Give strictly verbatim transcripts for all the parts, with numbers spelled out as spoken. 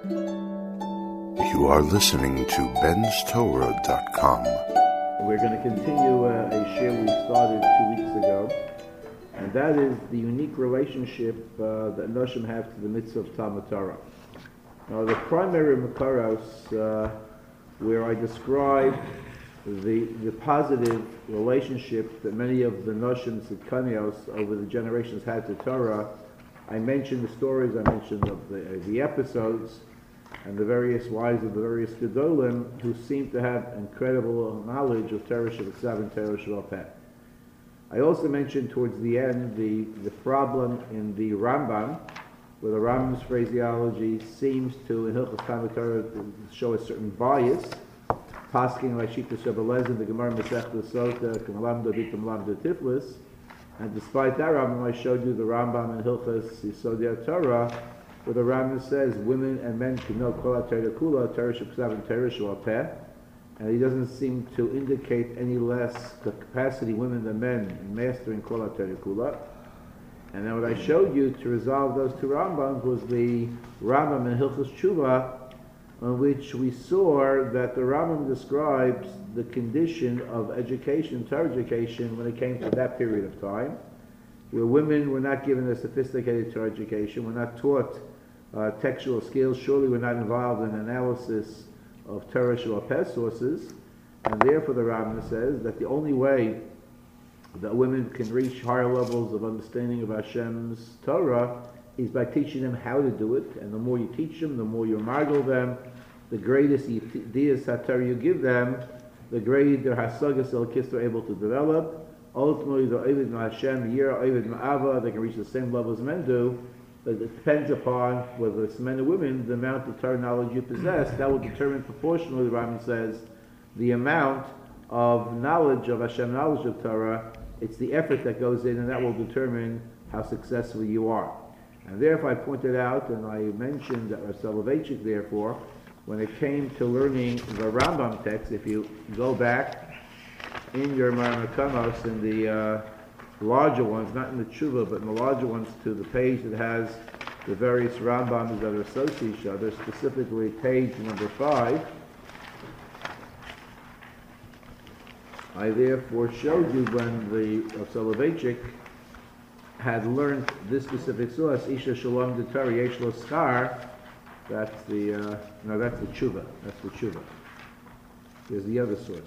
You are listening to Ben's Torah dot com. We're going to continue uh, a share we started two weeks ago, and that is the unique relationship uh, that Noshim have to the mitzvah of Talmud Torah. Now, the primary Makaros, uh, where I describe the the positive relationship that many of the Noshim Tzidkanios over the generations had to Torah, I mentioned the stories, I mentioned of the, uh, the episodes, and the various wives of the various Gedolim who seem to have incredible knowledge of Torah Shabbat and Torah Shabbat. I also mentioned towards the end the, the problem in the Rambam, where the Rambam's phraseology seems to, in Hilchos Talmud Torah, show a certain bias. Pasking like Shita Shabbalez, the Gemara Masechta Sota, Kamalamda Bitam Lamda Tiflis. And despite that Rambam, I showed you the Rambam in Hilchos Yesodei Torah, where the Rambam says women and men can know Kol HaTorah Kula, Torah Sheb'Ksav and Torah Sheb'Peh, and he doesn't seem to indicate any less the capacity women than men in mastering Kol HaTorah Kula. And then what I showed you to resolve those two Rambams was the Rambam in Hilchos Tshuva, on which we saw that the Rambam describes the condition of education, Torah education, when it came to that period of time, where women were not given a sophisticated Torah education, were not taught uh, textual skills, surely were not involved in analysis of Torah Shabbat sources, and therefore the Rambam says that the only way that women can reach higher levels of understanding of Hashem's Torah is by teaching them how to do it, and the more you teach them, the more you margle them, the greatest ideas Torah you give them, the greater Hasagas El-Kis are able to develop. Ultimately, the Ovid Ma'Hashem, Yira, Ovid Ma'ava, they can reach the same level as men do, but it depends upon whether it's men or women, the amount of Torah knowledge you possess. That will determine proportionally, the Rambam says, the amount of knowledge of Hashem, knowledge of Torah. It's the effort that goes in, and that will determine how successful you are. And therefore, I pointed out, and I mentioned that Rav Soloveitchik, therefore, when it came to learning the Rambam text, if you go back in your Maramakanos, in the uh, larger ones, not in the Tshuva, but in the larger ones, to the page that has the various Rambams that are associated each other, specifically page number five, I therefore showed you when the Rav Soloveitchik had learned this specific source, Isha Shalom de Torah Yesh Lo Schar. That's the, uh, no, that's the Tshuva. That's the Tshuva. There's the other source.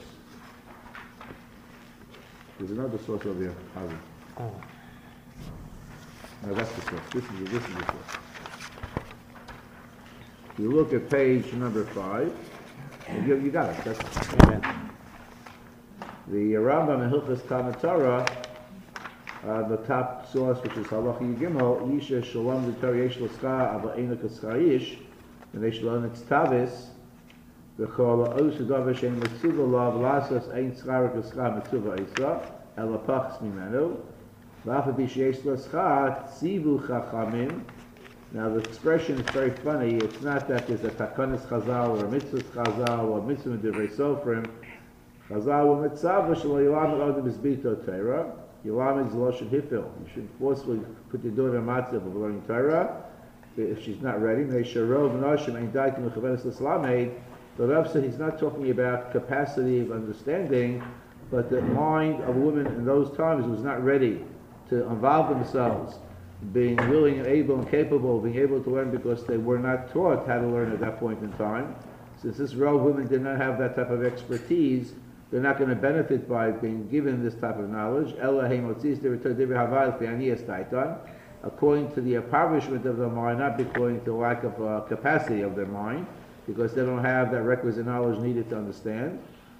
There's another source over here. Oh. No, that's the source. This is the, this is the source. You look at page number five. You, you got it. That's Amen. The Rambam in Hilchos Talmud Torah, uh, the top source, which is Halacha Yigimel, Yisha Shalom de Torah Yesh Lo Schar Ava Eina Kascharish, and they shall learn its Tavis, V'chol Ha'osu Davar Shein Mitzvah Lav Lasos Ein Schar Kaschar Mitzvah Isa, Ela Pachs Mimenu, V'afa Bish Yesh Lo Schar Tzivu Chachamim. Now the expression is very funny. It's not that there's a Takanis Chazal or a Mitzvah Chazal or a Mitzvah Divrei Sofrim. Chazal were Mitzvah Shelo Yilam Odom Izbito Torah. Yilam is Loshen Hifil. You shouldn't forcefully put your daughter in matzav of learning Torah if she's not ready. The Rav said he's not talking about capacity of understanding, but the mind of a woman in those times was not ready to involve themselves, being willing and able and capable of being able to learn because they were not taught how to learn at that point in time. Since this row of women did not have that type of expertise, they're not going to benefit by being given this type of knowledge. According to the impoverishment of their mind, not according to the lack of uh, capacity of their mind, because they don't have that requisite knowledge needed to understand.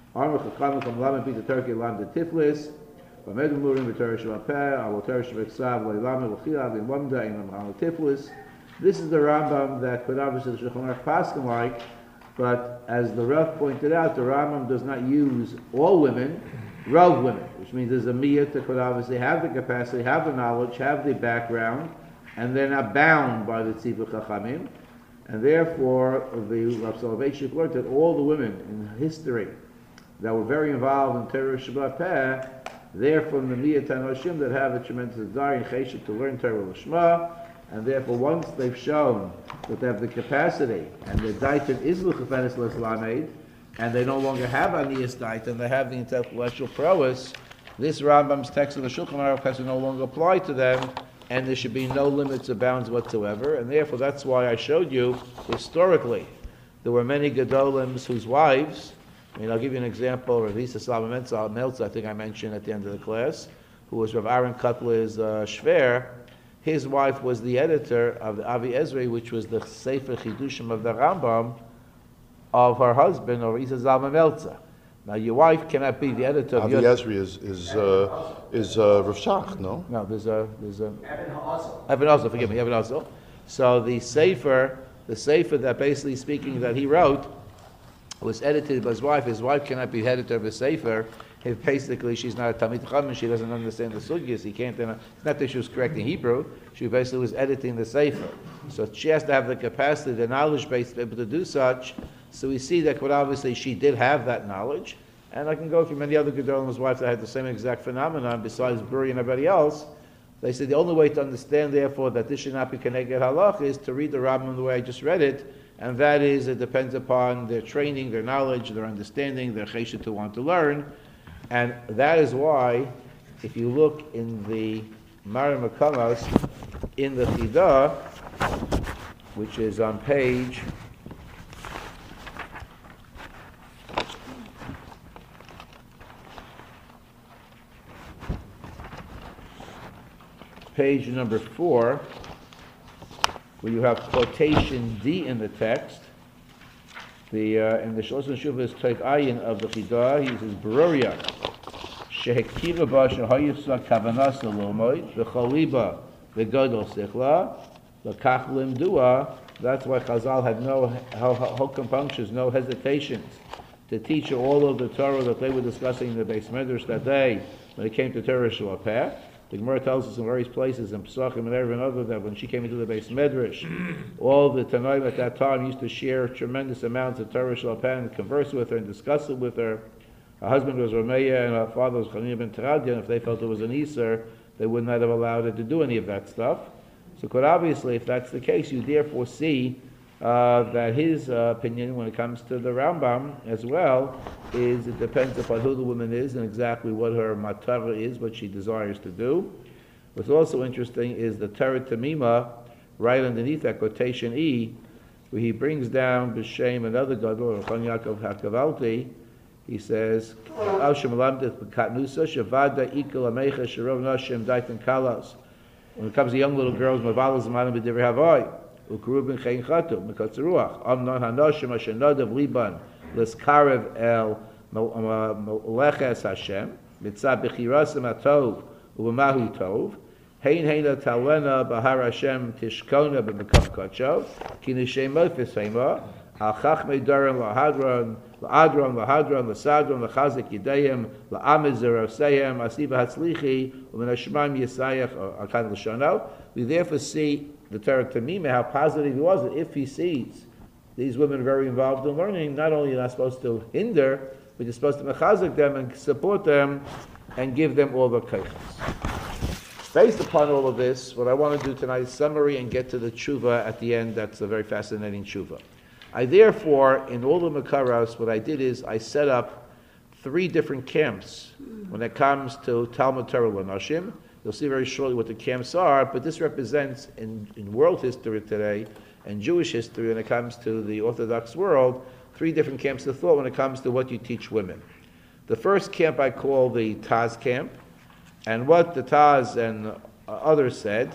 This is the Rambam that could obviously the Shulchan Aruch Paskin like, but as the Rav pointed out, the Rambam does not use all women, Rav women, which means there's a miyat that could obviously have the capacity, have the knowledge, have the background, and they're not bound by the Tzivur Chachamim. And therefore, the Rav Soloveitchik learned that all the women in history that were very involved in Torah Shabbat Peh, they're from the Miyat HaNoshim that have a tremendous desire and cheshik to learn Torah L'Shma, And therefore, once they've shown that they have the capacity, and the daitin is l'chafenis l'slamed, and they no longer have aniyas daitin, they have the intellectual prowess, this Rambam's text of the Shulchan Aruch has to no longer apply to them, and there should be no limits or bounds whatsoever. And therefore, that's why I showed you, historically, there were many Gedolims whose wives, I mean, I'll give you an example, Rav Yisa Slava Meltzer, I think I mentioned at the end of the class, who was Rav Aaron Kotler's uh, Shver. His wife was the editor of the Avi Ezri, which was the Sefer Chidushim of the Rambam, of her husband, or Isa Zalman Meltzer. Now, your wife cannot be the editor of Avi your... Ezri is is uh, is uh, Rav Shach, no? No, there's a there's a Evan Hazel. Evan Hazel. Forgive me, Evan Hazel. So the Sefer, the Sefer that basically speaking that he wrote, was edited by his wife. His wife cannot be editor of a Sefer. If basically she's not a Talmid Chacham and she doesn't understand the sugyas, he can't. It's not that she was correcting Hebrew. She basically was editing the Sefer. So she has to have the capacity, the knowledge base to be able to do such. So we see that quite obviously she did have that knowledge. And I can go through many other Gedolim's wives that had the same exact phenomenon besides Buri and everybody else. They said the only way to understand, therefore, that this should not be Keneged Halach is to read the Rambam the way I just read it. And that is, it depends upon their training, their knowledge, their understanding, their chesed to want to learn. And that is why, if you look in the Marim Makamos, in the Chidah, which is on page page number four, where you have quotation D in the text. The uh, in the Shloshim Shuvah's Teik Ayin of the Chidah, he says Beruria Shehekira ba shehayisra kavanas lomoid v'choliba v'godol sichla l'kach limdua. That's why Chazal had no whole compunctions, no hesitations to teach her all of the Torah that they were discussing in the Beis Medrash that day when it came to Torah Shalapeh. The Gemara tells us in various places, in Pesachim and every other, that when she came into the Beis Medrash, all the Tanoim at that time used to share tremendous amounts of Torah Shalapeh and converse with her and discuss it with her. Her husband was Rameya and her father was Chanina ben Teradia, and if they felt it was an Easter, they would not have allowed her to do any of that stuff. So quite obviously, if that's the case, you therefore see uh, that his uh, opinion when it comes to the Rambam as well is it depends upon who the woman is and exactly what her matara is, what she desires to do. What's also interesting is the Torah Tamima, right underneath that quotation E, where he brings down B'Shem another gadol, Chon Yaakov HaKavalti. He says, "Al shemalamdet b'katnusa shavada ikul amecha sherov nashim daitan kalas." When it comes to young little girls, Mavalas Zemanim b'divrei Havai, Ukru ben Chein Chatu, Mekatz Ruach, Amnon Hanoshim Asher Nadav Liban, Leskarev El Meleches Hashem, Mitzah Bechirasim Atov, Uvamahu Tov, Hein Heina Talena Bahar Hashem Tishkona b'Mekom Kacho, Ki Nishem Mofis Heima, Al Chachmei Daran Lahadron, Lahadron, Lahadron, Lasadron, Lachazik Yidayim, La'amid Zeroseyim, Asiva Hatzlichi, Umen Hashmaim Yisayach, Akan L'Shano. We therefore see the Torah Tamima, how positive he was, that if he sees these women very involved in learning, not only are you not supposed to hinder, but you're supposed to mechazik them and support them and give them all the kaichas. Based upon all of this, what I want to do tonight is summary and get to the tshuva at the end. That's a very fascinating tshuva. I therefore, in all the Makaros, what I did is I set up three different camps when it comes to Talmud Torah L'Nashim. You'll see very shortly what the camps are, but this represents in, in world history today and Jewish history when it comes to the Orthodox world, three different camps of thought when it comes to what you teach women. The first camp I call the Taz camp, and what the Taz and others said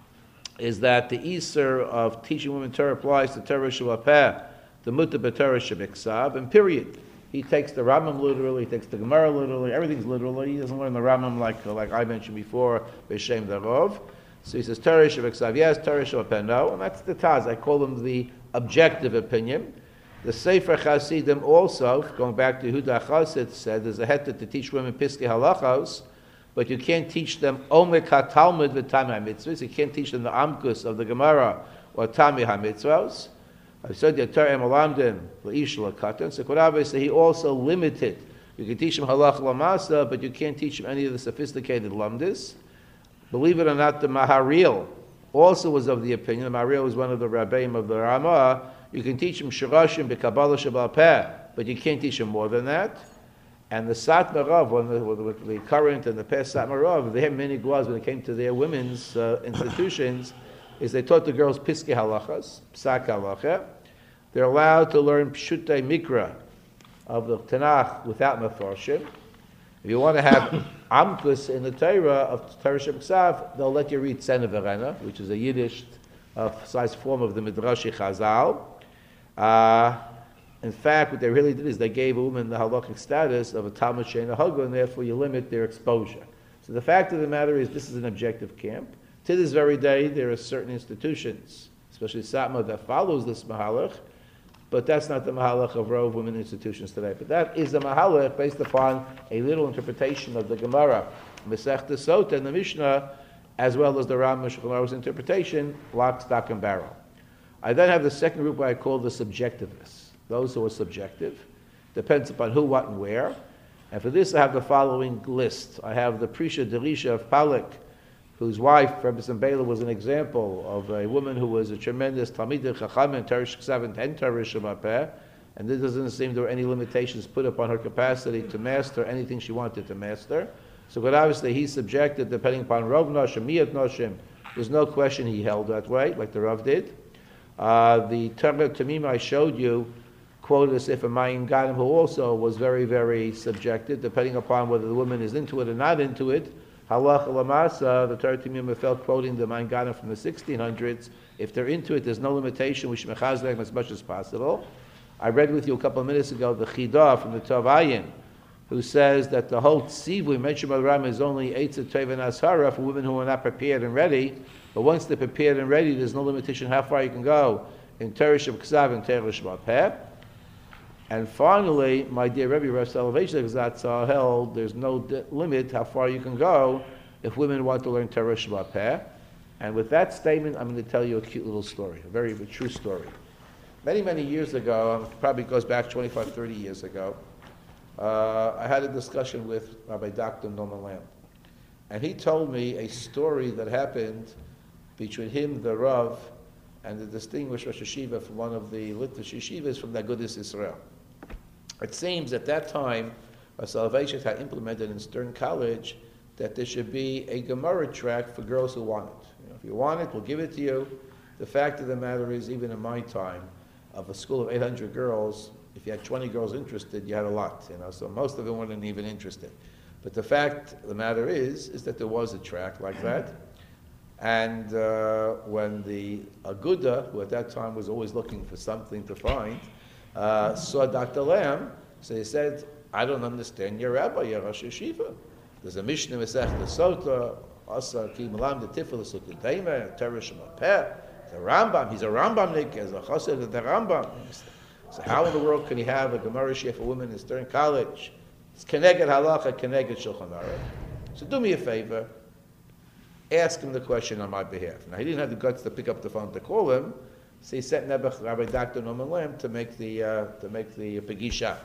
is that the Easter of teaching women Torah applies to Torah Shalapeh, the Mutta B'Torah Shebiksav, and period. He takes the Rambam literally, he takes the Gemara literally, everything's literally. He doesn't learn the Rambam like like I mentioned before, B'Shem Darov. So he says Torah Shebiksav, yes, Torah Shalapeh, no, and that's the Taz. I call them the objective opinion. The Sefer Chasidim also, going back to Yehuda Chassid, said there's a heter to teach women Piskei Halachos, but you can't teach them Omek HaTalmud v'Tami HaMitzvahs. You can't teach them the Amkus of the Gemara or Tami HaMitzvahs. I said the Torah Malamdim Leish Lakatan. So quite obviously he also limited. You can teach them Halach Lamasa, but you can't teach them any of the sophisticated lamdis. Believe it or not, the Maharil also was of the opinion, Maria was one of the Rabbeim of the Ramah, you can teach him Shirashim b'Kabbalah Shabbat Peh, but you can't teach him more than that. And the Satmar Rav, one of the, with the current and the past Satmar Rav, they had many guas when it came to their women's uh, institutions, is they taught the girls Piskei Halachas, Psak Halacha. They're allowed to learn Pshutei Mikra of the Tanakh without Mefarshim. If you want to have Amkus in the Torah of Torah Shem Ksav, they'll let you read Tzena Verena, which is a Yiddish uh, size form of the Midrashi Chazal. Uh, In fact, what they really did is they gave a woman the halachic status of a Talmud Sheina Haga, and therefore you limit their exposure. So the fact of the matter is, this is an objective camp. To this very day, there are certain institutions, especially Satmar, that follows this mahalach, but that's not the mahalach of Rov women institutions today. But that is the mahalach based upon a little interpretation of the Gemara, Masechta Sota, and the Mishnah, as well as the Rambam Shulchan Aruch's interpretation, lock, stock, and barrel. I then have the second group I call the subjectivists. Those who are subjective. Depends upon who, what, and where. And for this, I have the following list. I have the Prisha Derisha of Palek, whose wife, Rebbe Zembela, was an example of a woman who was a tremendous Talmidei Chacham and Teresh Ksav and Teresh Shabbat, and there doesn't seem there were any limitations put upon her capacity to master anything she wanted to master. So, but obviously, he's subjected, depending upon Rav Noshim, Miyat Noshim. There's no question he held that way, like the Rav did. Uh, the Torah Tamim I showed you quoted as if a Mayin Ganim, who also was very, very subjective, depending upon whether the woman is into it or not into it. Halach Lamasa, the Torah Tamim felt quoting the Mayin Ganim from the sixteen hundreds. If they're into it, there's no limitation. We should mechaz them as much as possible. I read with you a couple of minutes ago the Chidah from the Tov Ayin, who says that the whole tziv we mentioned by the Ram is only Eitzah Tov and Ashara for women who are not prepared and ready. But once they're prepared and ready, there's no limitation how far you can go in Teresh Ksav and Teresh Shabbat. And finally, my dear Rebbe Rav Soloveitchik Zatzal held there's no de- limit how far you can go if women want to learn Torah Shabbat Peh. And with that statement, I'm going to tell you a cute little story, a very a true story. Many, many years ago, probably goes back twenty-five, thirty years ago, uh, I had a discussion with Rabbi Doctor Norman Lamb. And he told me a story that happened between him, the Rav, and the distinguished Rosh Yeshiva from one of the Litvish yeshivas from the Agudas Israel. It seems at that time, Soloveitchik had implemented in Stern College that there should be a Gemara track for girls who want it. You know, if you want it, we'll give it to you. The fact of the matter is, even in my time, of a school of eight hundred girls, if you had twenty girls interested, you had a lot. You know, so most of them weren't even interested. But the fact of the matter is, is that there was a track like that. And uh, when the Aguda, who at that time was always looking for something to find, uh, saw Doctor Lamb, so he said, I don't understand your rabbi, your Rosh Yeshiva. There's a Mishnah Masechta Sota, Asa Ki Malam the Tifel Sukutayma, Teresh Mapeh, the Rambam. He's a Rambamnik, as a Chassid of the Rambam. So how in the world can he have a Gemara Shia for women in Stern College? It's Keneged Halacha, Keneged Shulchan Aruch. So do me a favor. Ask him the question on my behalf. Now, he didn't have the guts to pick up the phone to call him, so he sent Nebuch, Rabbi Doctor Norman Lamb to make the uh, to make the Pegisha.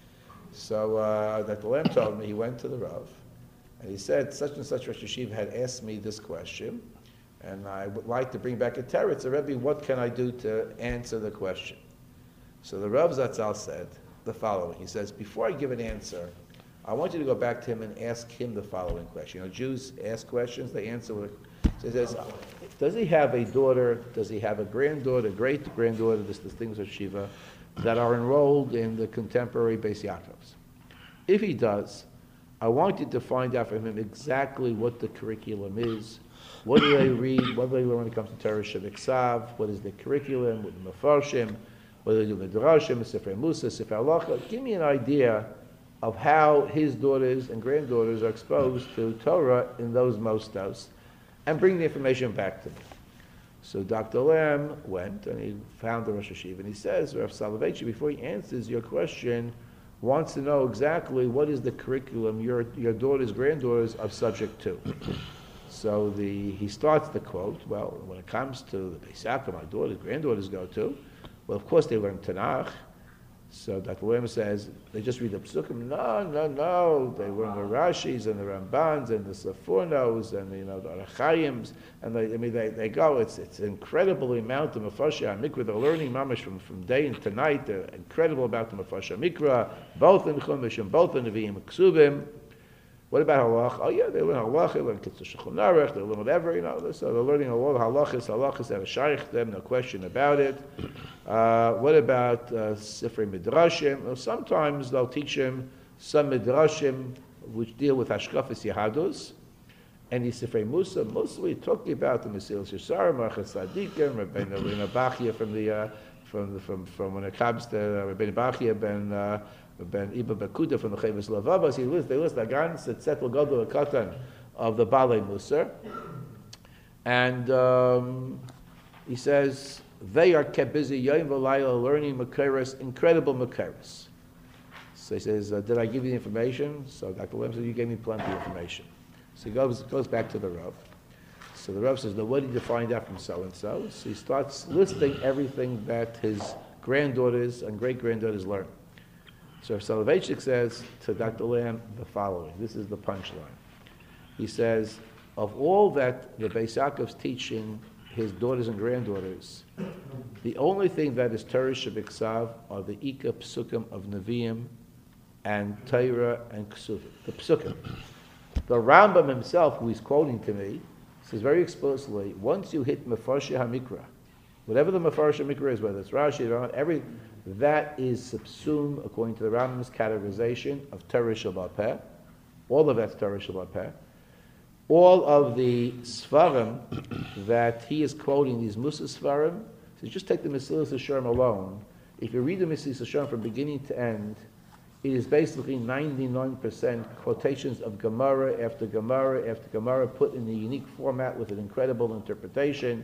So uh, Doctor Lamb told me he went to the Rav, and he said, such and such Rosh Yeshiva had asked me this question, and I would like to bring back a teretz. So, Rebbe, what can I do to answer the question? So the Rav Zatzal said the following. He says, before I give an answer, I want you to go back to him and ask him the following question. You know, Jews ask questions, they answer with. So he says, does he have a daughter, does he have a granddaughter, great-granddaughter, this distinguished Shiva, that are enrolled in the contemporary Beis Yaakovs? If he does, I want you to find out from him exactly what the curriculum is. What do they read? What do they learn when it comes to Torah Shabbat? What is the curriculum? What the Mefarshim? What do they do Midrashim, Sifrei Musa, Sifrei Halacha? Give me an idea of how his daughters and granddaughters are exposed to Torah in those mostos, and bring the information back to me. So Doctor Lamb went and he found the Rosh Yeshiva, and he says, Rav Soloveitchik, before he answers your question, wants to know exactly what is the curriculum your your daughters, granddaughters are subject to. So the he starts the quote, well, when it comes to the Beis Yaakov, my daughters, granddaughters go to, well, of course they learn Tanakh. So Doctor Williams says, they just read the Psukim. No, no, no. They were in the Rashis and the Rambans and the Safurnos and, you know, the Arachayims. And they, I mean, they, they go, it's it's an incredible amount of Mefasheh HaMikra. They're learning mamash from, from day into night. They're incredible about the Mefasheh HaMikra, both in Chumash and both in Nevi'im and Ksubim. What about halach? Oh yeah, they learn halach, they learn Kitzur Shulchan Aruch, they learn whatever, you know. So they're learning a lot of halachas, halachas that are shaykh them, no question about it. Uh, what about uh, Sifrei Midrashim? Well, sometimes they'll teach him some Midrashim which deal with Hashkafas Yehadus, and the Sifrei Musa, mostly talking about the Mesilas Yesharim, Marchas Tzadikim, Rabbeinu Bachya from the uh, from the, from from when it comes to uh, Rabbeinu Bachya ben. Uh, Ben Iba Bekuda from the Chavis Lavavas, he lists, they list the Gans, the Tzetl Gadol Katan of the Balei Musar. And um, he says, they are kept busy, Yom V'Layla, learning Makeres, incredible Makeres. So he says, uh, did I give you the information? So Doctor Williams said, you gave me plenty of information. So he goes, goes back to the Rav. So the Rav says, no, what did you find out from so-and-so? So he starts listing everything that his granddaughters and great-granddaughters learned. So Soloveitchik says to Doctor Lamb the following. This is the punchline. He says, of all that the Beis Yaakov's teaching his daughters and granddaughters, the only thing that is Torah Shebiksav are the Ika Psukim of Nevi'im and Torah and Ksuvim. The Psukim. The Rambam himself, who he's quoting to me, says very explicitly, once you hit Mefarshei HaMikra, whatever the Mefarshei HaMikra is, whether it's Rashi or every that is subsumed, according to the Rambam's categorization, of Torah Sheba'al Peh. All of that's Torah Sheba'al Peh. All of the Svarim that he is quoting, these Musa Svarim, so just take the Mesilas Yesharim alone. If you read the Mesilas Yesharim from beginning to end, it is basically ninety-nine percent quotations of Gemara after Gemara after Gemara put in a unique format with an incredible interpretation.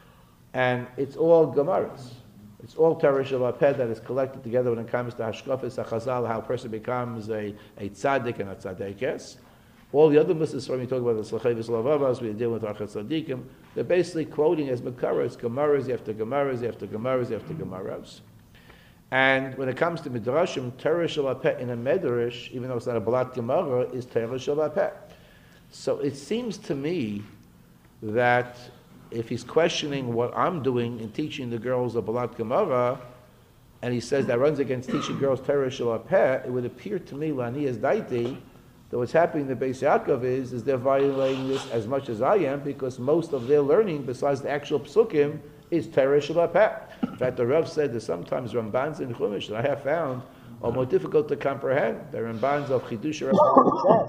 And it's all Gemaras. It's all Torah Sheba'al Peh that is collected together when it comes to Hashkafas HaChazal, how a person becomes a, a tzaddik and a tzaddikes. All the other Muslims, when we talk about the Slachavis Lavavas, we deal with Archas Tzadikim, they're basically quoting as Makaras, Gemaras after Gemaras after Gemaras after Gemaras. And when it comes to Midrashim, Torah Sheba'al Peh in a Medrash, even though it's not a Balat Gemara, is Torah Sheba'al Peh. So it seems to me that if he's questioning what I'm doing in teaching the girls a Balat Gemara, and he says that runs against teaching girls Torah Sheba'al Peh, it would appear to me, Lani as Daiti, that what's happening in the Beis Yaakov is, is they're violating this as much as I am, because most of their learning, besides the actual psukim, is Torah Sheba'al Peh. In fact, the Rav said that sometimes Rambans in Chumash that I have found are more difficult to comprehend. They're Rambans of Chidush or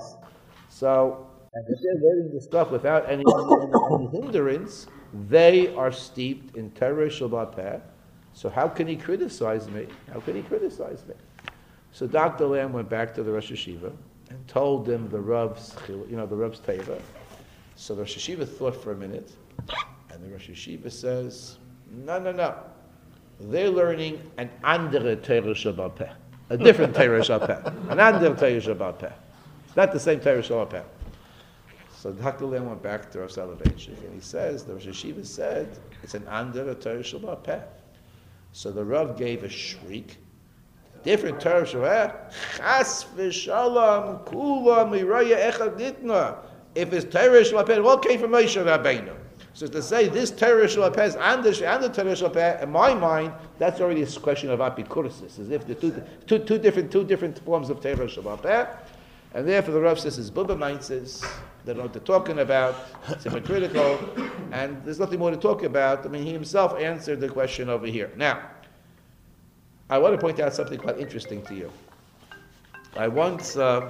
So, and if they're learning this stuff without any, any hindrance, they are steeped in Torah Sheba'al Peh. So how can he criticize me? How can he criticize me? So Doctor Lamb went back to the Rosh Hashiva and told them the Rav's, you know, the Rav's Teva. So the Rosh Hashiva thought for a minute, and the Rosh Hashiva says, no, no, no. They're learning an andere Torah Sheba'al Peh, a different Torah Sheba'al Peh, an andere Torah Sheba'al Peh. It's not the same Torah Sheba'al Peh. So Doctor Lamb went back to Rav Soloveitchik, and he says, the Rosh Hashiva said, it's an andere Torah Sheba'al Peh. So the Rav gave a shriek. Different Torah Sheba'al Peh. Chas v'shalom kula miraya echad nitna. If it's Torah Sheba'al Peh, it all came from Moshe Rabbeinu. So to say this Torah Sheba'al Peh is and the Torah Sheba'al Peh, in my mind, that's already a question of apikursis, as if the two, two, two different two different forms of Torah Sheba'al Peh. And therefore the Rav says, his Bubba mind says, they don't know what they're talking about, it's hypocritical, and there's nothing more to talk about. I mean, he himself answered the question over here. Now, I want to point out something quite interesting to you. I once, uh,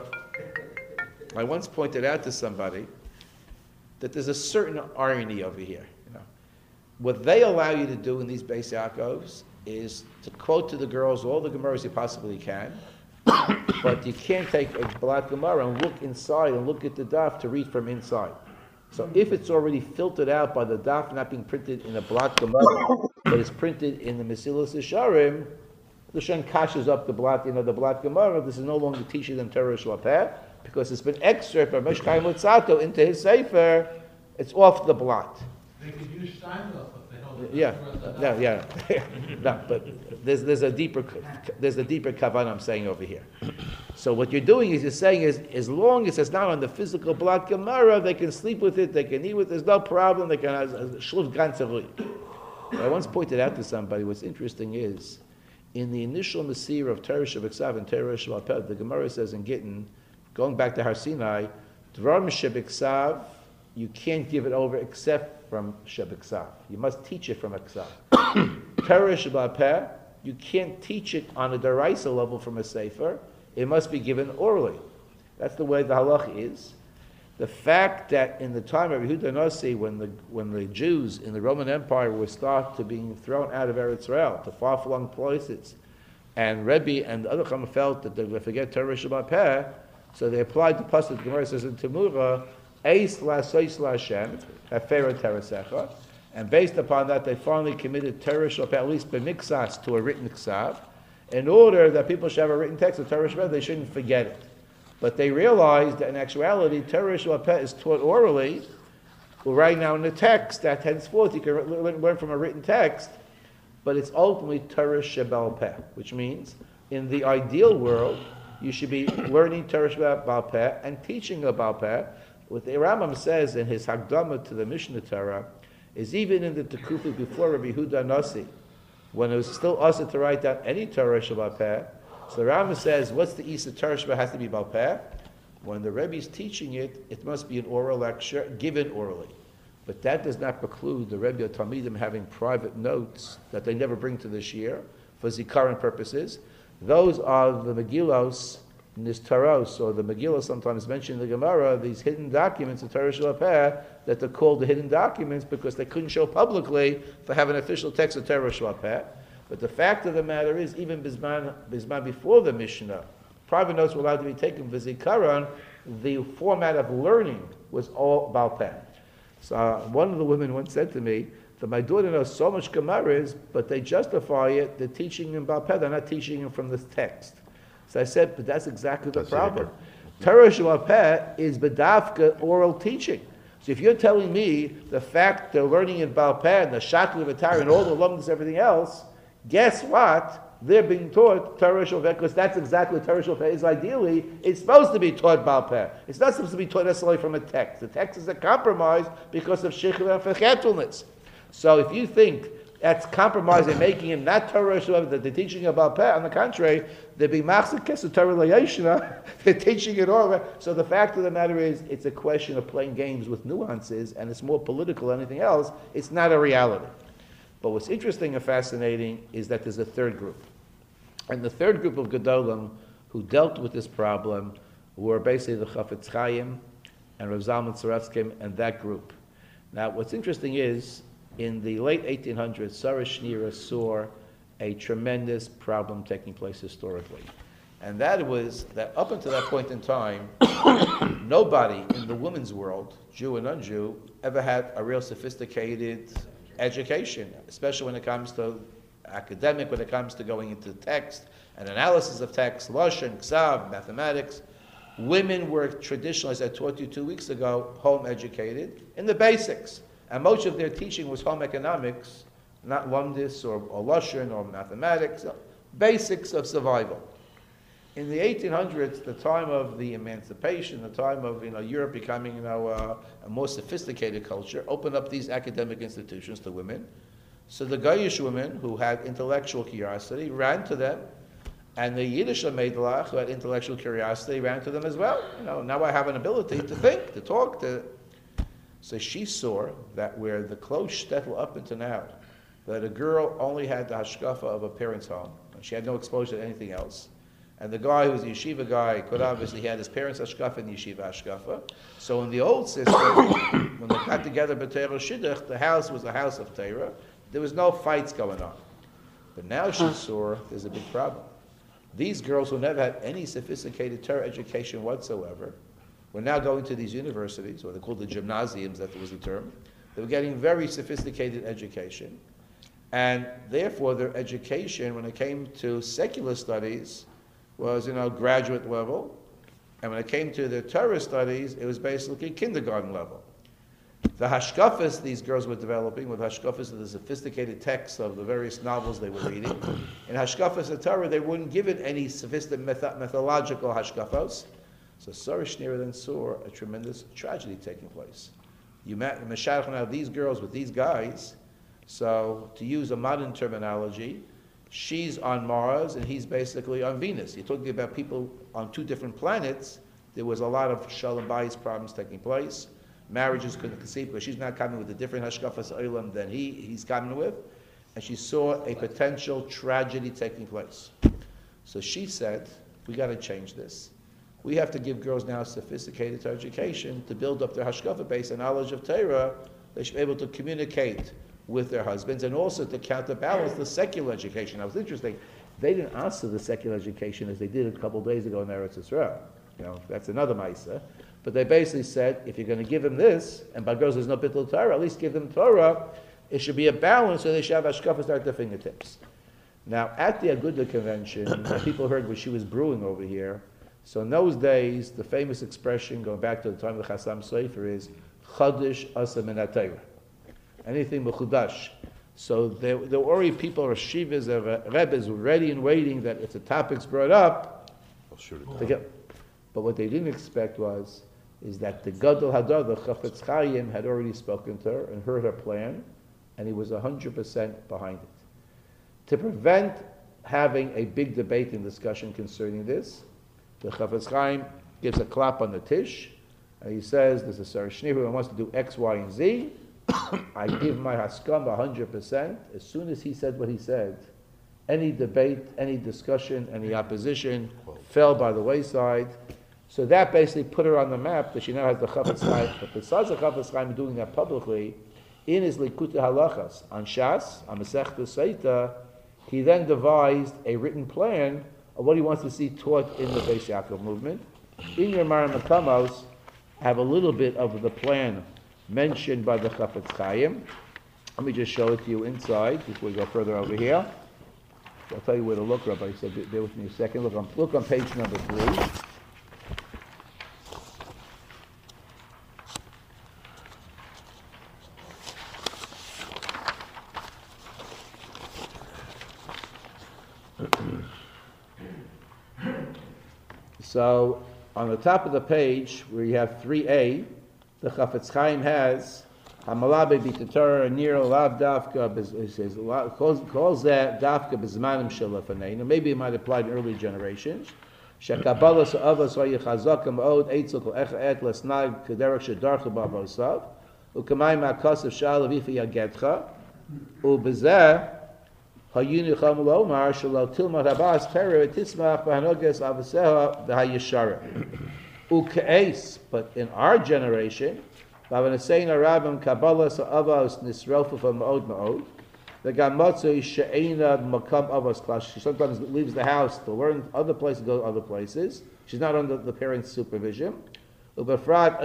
I once pointed out to somebody that there's a certain irony over here. You know, what they allow you to do in these Beis Yaakovs is to quote to the girls all the Gemaras you possibly can, but you can't take a Balat Gemara and look inside and look at the daf to read from inside. So if it's already filtered out by the daf not being printed in a Balat Gemara, but it's printed in the Mesilas Yesharim, the Shen kashes up the Balat, you know, the Balat Gemara. This is no longer teaching them Torah Sheba'al Peh, because it's been excerpt by Moshe Chaim Lutzato into his Sefer. It's off the Balat. They could use Steinhoff if they don't Yeah, no, yeah, no, but there's there's a deeper there's a deeper kavanah I'm saying over here. So what you're doing is you're saying is as long as it's not on the physical blood gemara, they can sleep with it, they can eat with it, there's no problem. They can shluf gantzavui. I once pointed out to somebody what's interesting is in the initial Masir of Torah Shebeksav and Torah Shebal, the Gemara says in Gittin, going back to Har Sinai, Dvarim Shebeksav, you can't give it over except from Shebeksav. You must teach it from Eksav. Torah Shebal, you can't teach it on a Daraisa level from a Sefer. It must be given orally. That's the way the halach is. The fact that in the time of Yehuda Nasi, when the when the Jews in the Roman Empire were start to being thrown out of Eretz Israel to far-flung places, and Rebbe and the other Chama felt that they would forget Torah Shabbat Peh, so they applied the pasuk. The Gemara says in Temura, Eis la'sois la'Hashem, hafera terasecha, and based upon that, they finally committed Torah Shabbat Peh, at least b'mixas, to a written ksav, in order that people should have a written text of Torah Shabbat, they shouldn't forget it. But they realized that in actuality, Torah Shabbat is taught orally. Well, right now in the text, that henceforth you can learn from a written text, but it's ultimately Torah Shebal Peh, which means in the ideal world, you should be learning Torah Shebal Peh and teaching about Peh. What the Rambam says in his Hagdama to the Mishnah Torah is even in the Tekufa before Rabbi Yehuda Nasi, when it was still also to write down any Torah Shabbat Peh. So the Rambam says, what's the Isa Torah Shabbat has to be Baal Peh? When the Rebbe is teaching it, it must be an oral lecture, given orally. But that does not preclude the Rebbe or Talmidim having private notes that they never bring to the Shir for Zikaron purposes. Those are the Megillos, Nistaros, or the Megillah sometimes mentioned in the Gemara, these hidden documents of Torah Shabbat Peh, that they're called the hidden documents because they couldn't show publicly for having an official text of Torah Shabbat Peh. But the fact of the matter is, even Bisman, Bisman before the Mishnah, private notes were allowed to be taken for Zikaron. The format of learning was all Baal Peh. So uh, one of the women once said to me that my daughter knows so much Gemaras, but they justify it, they're teaching in Baal Peh, they're not teaching him from this text. So I said, but that's exactly the that's problem. Torah Shabbat Peh is B'davka oral teaching. So if you're telling me the fact they're learning in Baal Peh and the Shatli V'Tar and all the alumnus, everything else, guess what? They're being taught Torah Shabbat Peh because that's exactly what Torah Shabbat Peh is. Ideally, it's supposed to be taught Baal Peh. It's not supposed to be taught necessarily from a text. The text is a compromise because of Shechel and Fechetulness. So if you think that's compromise and making him not Torah Shabbat, that they're teaching about Peh, on the contrary, they're being Machzik Kesed Torah Layeshna, they're teaching it all. So the fact of the matter is, it's a question of playing games with nuances, and it's more political than anything else. It's not a reality. But what's interesting and fascinating is that there's a third group. And the third group of Gedolim who dealt with this problem were basically the Chafetz Chaim and Rav Zalman Tzarevsky and that group. Now, what's interesting is, in the late eighteen hundreds, Sarah Schneer saw a tremendous problem taking place historically. And that was that up until that point in time, nobody in the women's world, Jew and non-Jew, ever had a real sophisticated education, especially when it comes to academic, when it comes to going into text and analysis of text, Lashon, Ksav, mathematics. Women were traditionally, as I taught you two weeks ago, home educated in the basics. And most of their teaching was home economics, not Lumdis or, or Lashon or mathematics, basics of survival. In the eighteen hundreds, the time of the emancipation, the time of you know Europe becoming you know uh, a more sophisticated culture, opened up these academic institutions to women. So the Goyish women who had intellectual curiosity ran to them, and the Yiddish Meidlach who had intellectual curiosity ran to them as well. You know, now I have an ability to think, to talk, to. So she saw that where the close shtetl up until now, that a girl only had the hashkafa of a parent's home, and she had no exposure to anything else. And the guy who was a yeshiva guy could obviously he had his parents' hashkafa and yeshiva hashkafa. So in the old system, when they got together b'Torah Shidduch, the house was a house of Torah. There was no fights going on. But now she saw there's a big problem. These girls who never had any sophisticated Torah education whatsoever were now going to these universities, or they're called the gymnasiums, that was the term. They were getting very sophisticated education. And therefore their education, when it came to secular studies, was, you know, graduate level. And when it came to the Torah studies, it was basically kindergarten level. The hashkafas these girls were developing, with hashkafas of the sophisticated texts of the various novels they were reading, in hashkafas of Torah, they wouldn't give it any sophisticated method- methodological hashkafos. So Sarah Schneer then saw a tremendous tragedy taking place. You met Meshach now these girls with these guys. So to use a modern terminology, she's on Mars and he's basically on Venus. You're talking about people on two different planets. There was a lot of shalom bayis problems taking place. Marriages couldn't conceive because she's not coming with a different hashkafas olam than he he's coming with, and she saw a potential tragedy taking place. So she said, "We got to change this. We have to give girls now sophisticated education to build up their hashkafa base and knowledge of Torah. They should be able to communicate with their husbands and also to counterbalance the secular education." Now, it's interesting. They didn't answer the secular education as they did a couple of days ago in Eretz Yisrael. You know, that's another ma'isa. But they basically said, if you're going to give them this, and by girls there's no bittul Torah, at least give them Torah. It should be a balance so they should have hashkafas at their fingertips. Now, at the Aguda convention, people heard what she was brewing over here. So in those days, the famous expression, going back to the time of the Chassam Sofer, is Chadish Asa Min HaTorah. Anything mechudash. So there, there were already people, or shivas, or rebbes, were ready and waiting that if the topic's brought up, I'll shoot it they down. get, but what they didn't expect was, is that the Gadol Hadar, the Chafetz Chaim, had already spoken to her and heard her plan, and he was one hundred percent behind it. To prevent having a big debate and discussion concerning this, the Chafetz Chaim gives a clap on the tish, and he says, there's a Sarah Schneer who wants to do X, Y, and Z. I give my haskam one hundred percent. As soon as he said what he said, any debate, any discussion, any opposition fell by the wayside. So that basically put her on the map that she now has the Chafetz Chaim. But besides the Chafetz Chaim doing that publicly, in his Likutei Halachas, on Shas, on Masechta Seita, he then devised a written plan of what he wants to see taught in the Beis Yaakov movement. In your Maram Makamos, I have a little bit of the plan mentioned by the Chafetz Chaim. Let me just show it to you inside before we go further over here. I'll tell you where to look, Rabbi. So bear with me a second. Look on, look on page number three. So on the top of the page, where you have three A, the Chafetz Chaim has Hamalabe b'Torah nir lav dafka. He says calls, calls that dafka b'zmanim shelafaneinu. Maybe it might apply to early generations. Shekabbalas avos v'yichazakam od eitzel kol echa et lesnag kederach shedarcha b'avosav u'kamayim ha'kasav shalav ifi yagetcha u'bezeh hayinu chamul omar shelo tilmat habas terah v'tismach b'hanoges avaseha v'hayishara u'ke'es. But in our generation, sometimes it leaves the house to learn other places, go to other places. She's not under the parents' supervision. Those are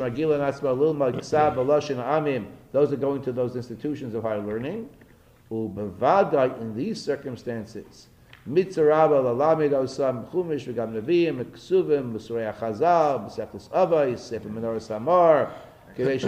going to those institutions of higher learning. In these circumstances, if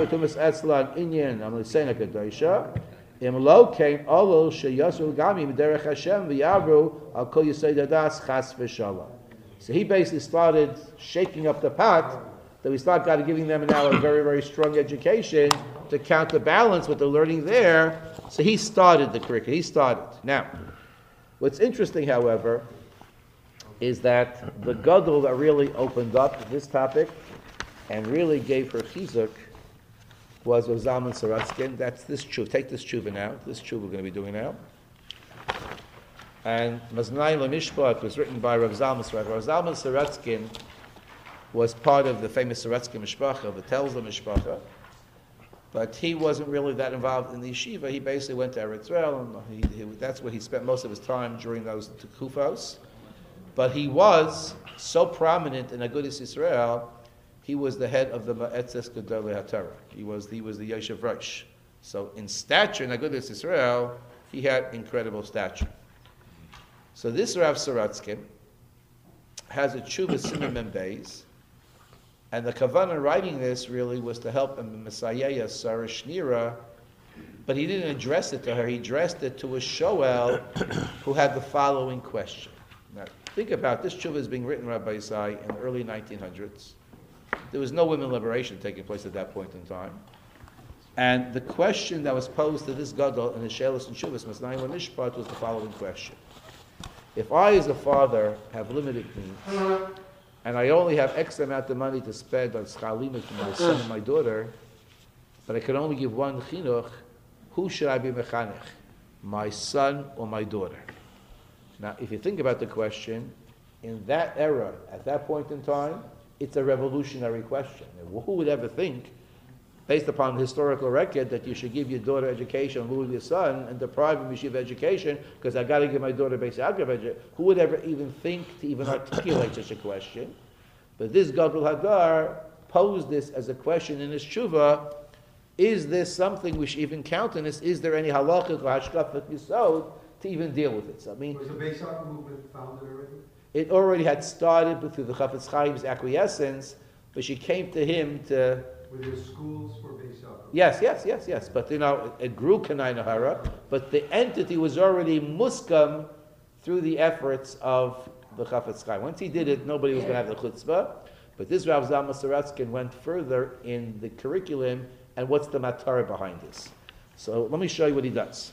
So he basically started shaking up the pot, that we start God giving them now a very, very strong education to counterbalance what they're learning there. So he started the curriculum. He started. Now, what's interesting, however, is that the gadol that really opened up this topic and really gave her chizuk was Rav Zalman Saratskin. That's this tshuva. Take this tshuva now. This tshuva we're going to be doing now. And Maznai Lamishpat was written by Rav Zalman Saratskin. Rav Zalman Saratskin was part of the famous Saratskin Mishpacha, the Telza Mishpacha. But he wasn't really that involved in the yeshiva. He basically went to Eretz Yisrael, and he, he, that's where he spent most of his time during those Kufos. But he was so prominent in Agudas Yisrael, he was the head of the Ma'etzes Gedolei HaTorah. He was he was the Yoshev Rosh. So in stature in Agudas Yisrael, he had incredible stature. So this Rav Saratskin has a tshuva Siman Mem Beis, And the kavanah writing this really was to help Messiah Sarah Shnira, but he didn't address it to her. He addressed it to a Shoel who had the following question. Now, think about this. Tshuva is being written, Rabbi Isai, in the early nineteen hundreds. There was no women liberation taking place at that point in time. And the question that was posed to this gadol in the Shelos and Shuvas Masnayim Mishpat was the following question: if I, as a father, have limited means, and I only have X amount of money to spend on schalimah for my son and my daughter, but I can only give one chinuch, who should I be mechanech? My son or my daughter? Now, if you think about the question, in that era, at that point in time, it's a revolutionary question. Who would ever think, based upon the historical record, that you should give your daughter education and lose your son and deprive him of yeshiva education because I got to give my daughter basic algebra education? Who would ever even think to even articulate such a question? But this Gadol Hadar posed this as a question in his tshuva. Is this something we should even countenance? Is there any halachic or hashkafat yisod to even deal with it? So, I mean, was the Beis Yaakov movement founded already? It already had started through the Chafetz Chaim's acquiescence, but she came to him to. Were there schools for Beis Yaakov? Yes, yes, yes, yes. But you know, it grew Kanai Nahara, but the entity was already muskam through the efforts of the Chafetz Chaim. Once he did it, nobody was going to have the chutzpah. But this Rav Zalman Saratskin went further in the curriculum. And what's the matar behind this? So let me show you what he does.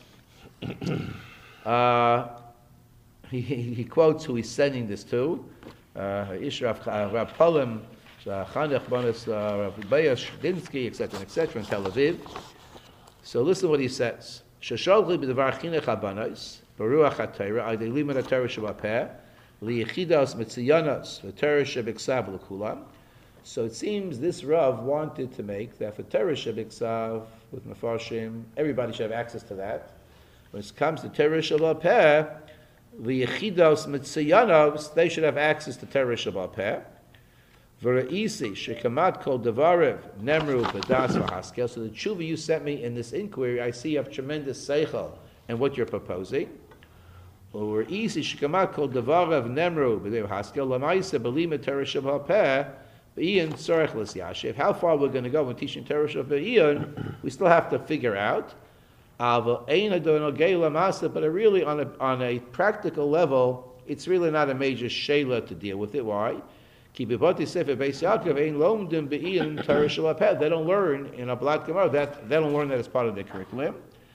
uh, he, he, he quotes who he's sending this to. Ishraf Rav Polim, Chanech Bonis, Rav Beyash Dinsky, et cetera, et cetera, in Tel Aviv. So listen to what he says. Shasholchi b'devar chinech habanos baruach haTorah ayde limud haTorah shebapeh liyichidas mitziyanos v'Torah shebiksav l'kulam. So it seems this Rav wanted to make that for Torah Shebiksav with Mefarshim, everybody should have access to that. When it comes to Torah Shabbat Peh, the Yechidos Mitziyanos, they should have access to Torah Shabbat Peh. V'ra'isi shekamat kol devarev nemru b'das v'haskel. So the tshuva you sent me in this inquiry, I see you have tremendous seichel in what you're proposing. V'ra'isi shekamat kol devarev nemru b'das v'haskel l'maisa b'lima Torah Shabbat Peh. Ian Sorech Lis Yashiv. How far we're going to go when teaching Torah Shabbat Ian, we still have to figure out. But really, on a on a practical level, it's really not a major shayla to deal with it. Why? They don't learn in a Blat Gemara that they don't learn that as part of their curriculum.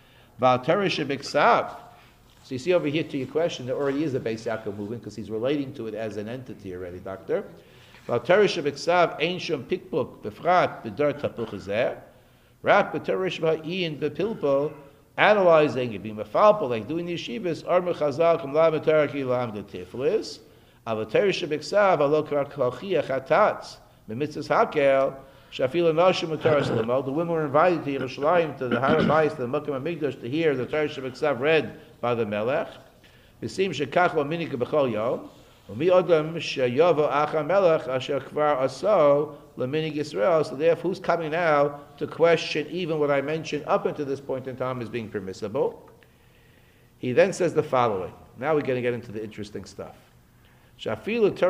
So you see over here to your question, there already is a Beis Yaakov movement because he's relating to it as an entity already, Doctor. Torah Shebiksav Ein Shom Pikpuk Befrat B'Dar Tapuch Ezer Rak B'Torah Sheba'in B'Pilpul analyzing it, being mefalpul, like doing the yeshivas, Ar Mechazal Kum La B'Torah Ki Lam the Tiflis Av Torah Shebiksav Alo Kvar Kalchia Chatatz B'Mitzvahs Hakel Shafil Anoshim B'Torah Shlemo. The women were invited to Yerushalayim to the Har Bayis, to the Mukam HaMikdash, to hear the Torah Shebiksav read by the Melech. V'Sim Shekach Lo Minika B'Chol Yom. So therefore, who's coming now to question even what I mentioned up until this point in time as being permissible? He then says the following. Now we're going to get into the interesting stuff. I have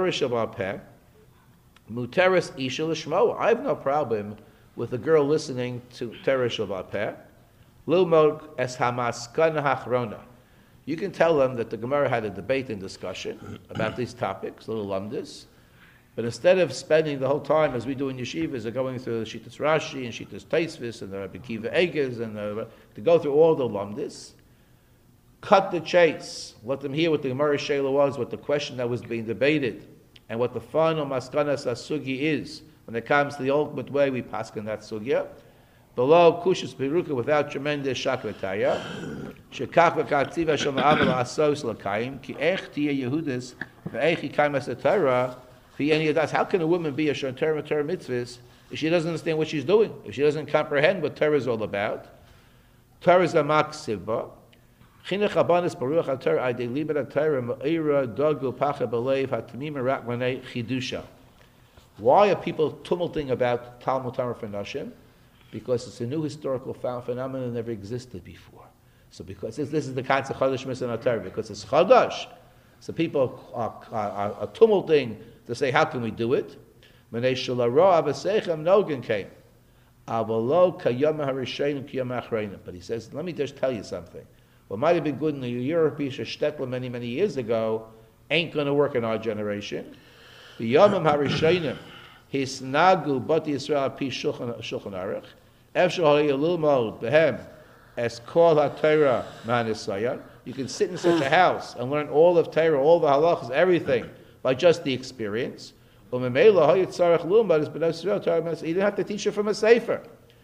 no problem with a girl listening to Torah Shabbat Peh. Lilmod es hamaskana hachrona. You can tell them that the Gemara had a debate and discussion about these topics, little lumdis, but instead of spending the whole time, as we do in yeshivas, are going through the Shittas Rashi and Shittas Taisvis and the Rabbi Kiva Eges, and the, to go through all the lumdis, cut the chase, let them hear what the Gemara Shela was, what the question that was being debated, and what the final maskanas asugi is. When it comes to the ultimate way we paskin that sugya, below kushus peruka without tremendous shakrataya. Shekach v'katziva shel ma'avel asos l'kayim ki ech tia Yehudis v'ech yikayim as a Torah v'yeni yadas. How can a woman be a shon Torah Torah mitzvahs if she doesn't understand what she's doing? If she doesn't comprehend what Torah is all about? Torah is a maksivba. Chinuch abanis baruch haTorah adei liber haTorah ma'ira dogul pacha b'leiv hatamim rak manei chidusha. Why are people tumulting about Talmud Torah for Nashim? Because it's a new historical phenomenon that never existed before. So because this, this is the concept of Chadash Mitzvah Torah, because it's Chadash, so people are, are, are tumulting to say, how can we do it? Menei shalaro avasechem nogan came. Avalo kayam harishayin kiyam achreinim. But he says, let me just tell you something. What might have been good in the European shtetla many, many years ago ain't going to work in our generation. The yamim harishayinim hisnagu bati Yisrael pi shulchan aruch. Efshar halei lilmod behem es kol haTorah ma'anisayan. You can sit in such a house and learn all of Torah, all the halachas, everything by just the experience. You didn't have to teach it from a sefer.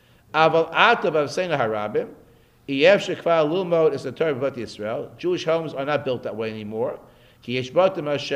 Jewish homes are not built that way anymore. There's such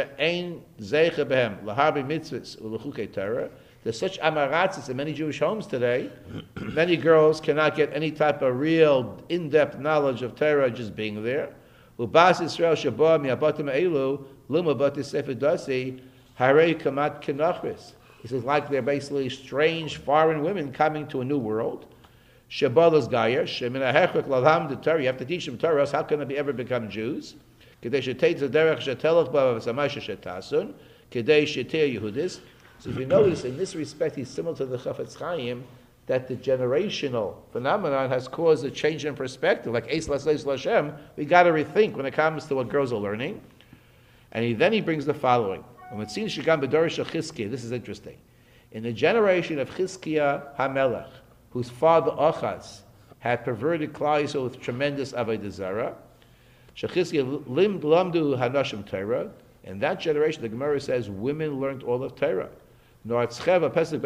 amaratzis in many Jewish homes today. Many girls cannot get any type of real in-depth knowledge of Torah just being there. Ubas Yisrael Shabbat mi'abatim elu luma bati sefer dasi harei kamat kenachris. He says like they're basically strange foreign women coming to a new world. Shabbalas gayer shemin hechek lalham the Torah. You have to teach them Torah. How can they ever become Jews? Kedei sheteit zederech shetelach ba v'samasha shetasun. Kedei sheter Yehudis. So if you notice, in this respect, he's similar to the Chafetz Chaim, that the generational phenomenon has caused a change in perspective. Like Eis Lasleis Lashem, we got to rethink when it comes to what girls are learning. And he, then he brings the following. This is interesting. In the generation of Chizkiah HaMelech, whose father Achaz had perverted Klal Yisrael with tremendous Avodah Zarah, Shechizkiah limd lamdu hanashim Torah. In that generation, the Gemara says women learned all of Torah. Whoever doesn't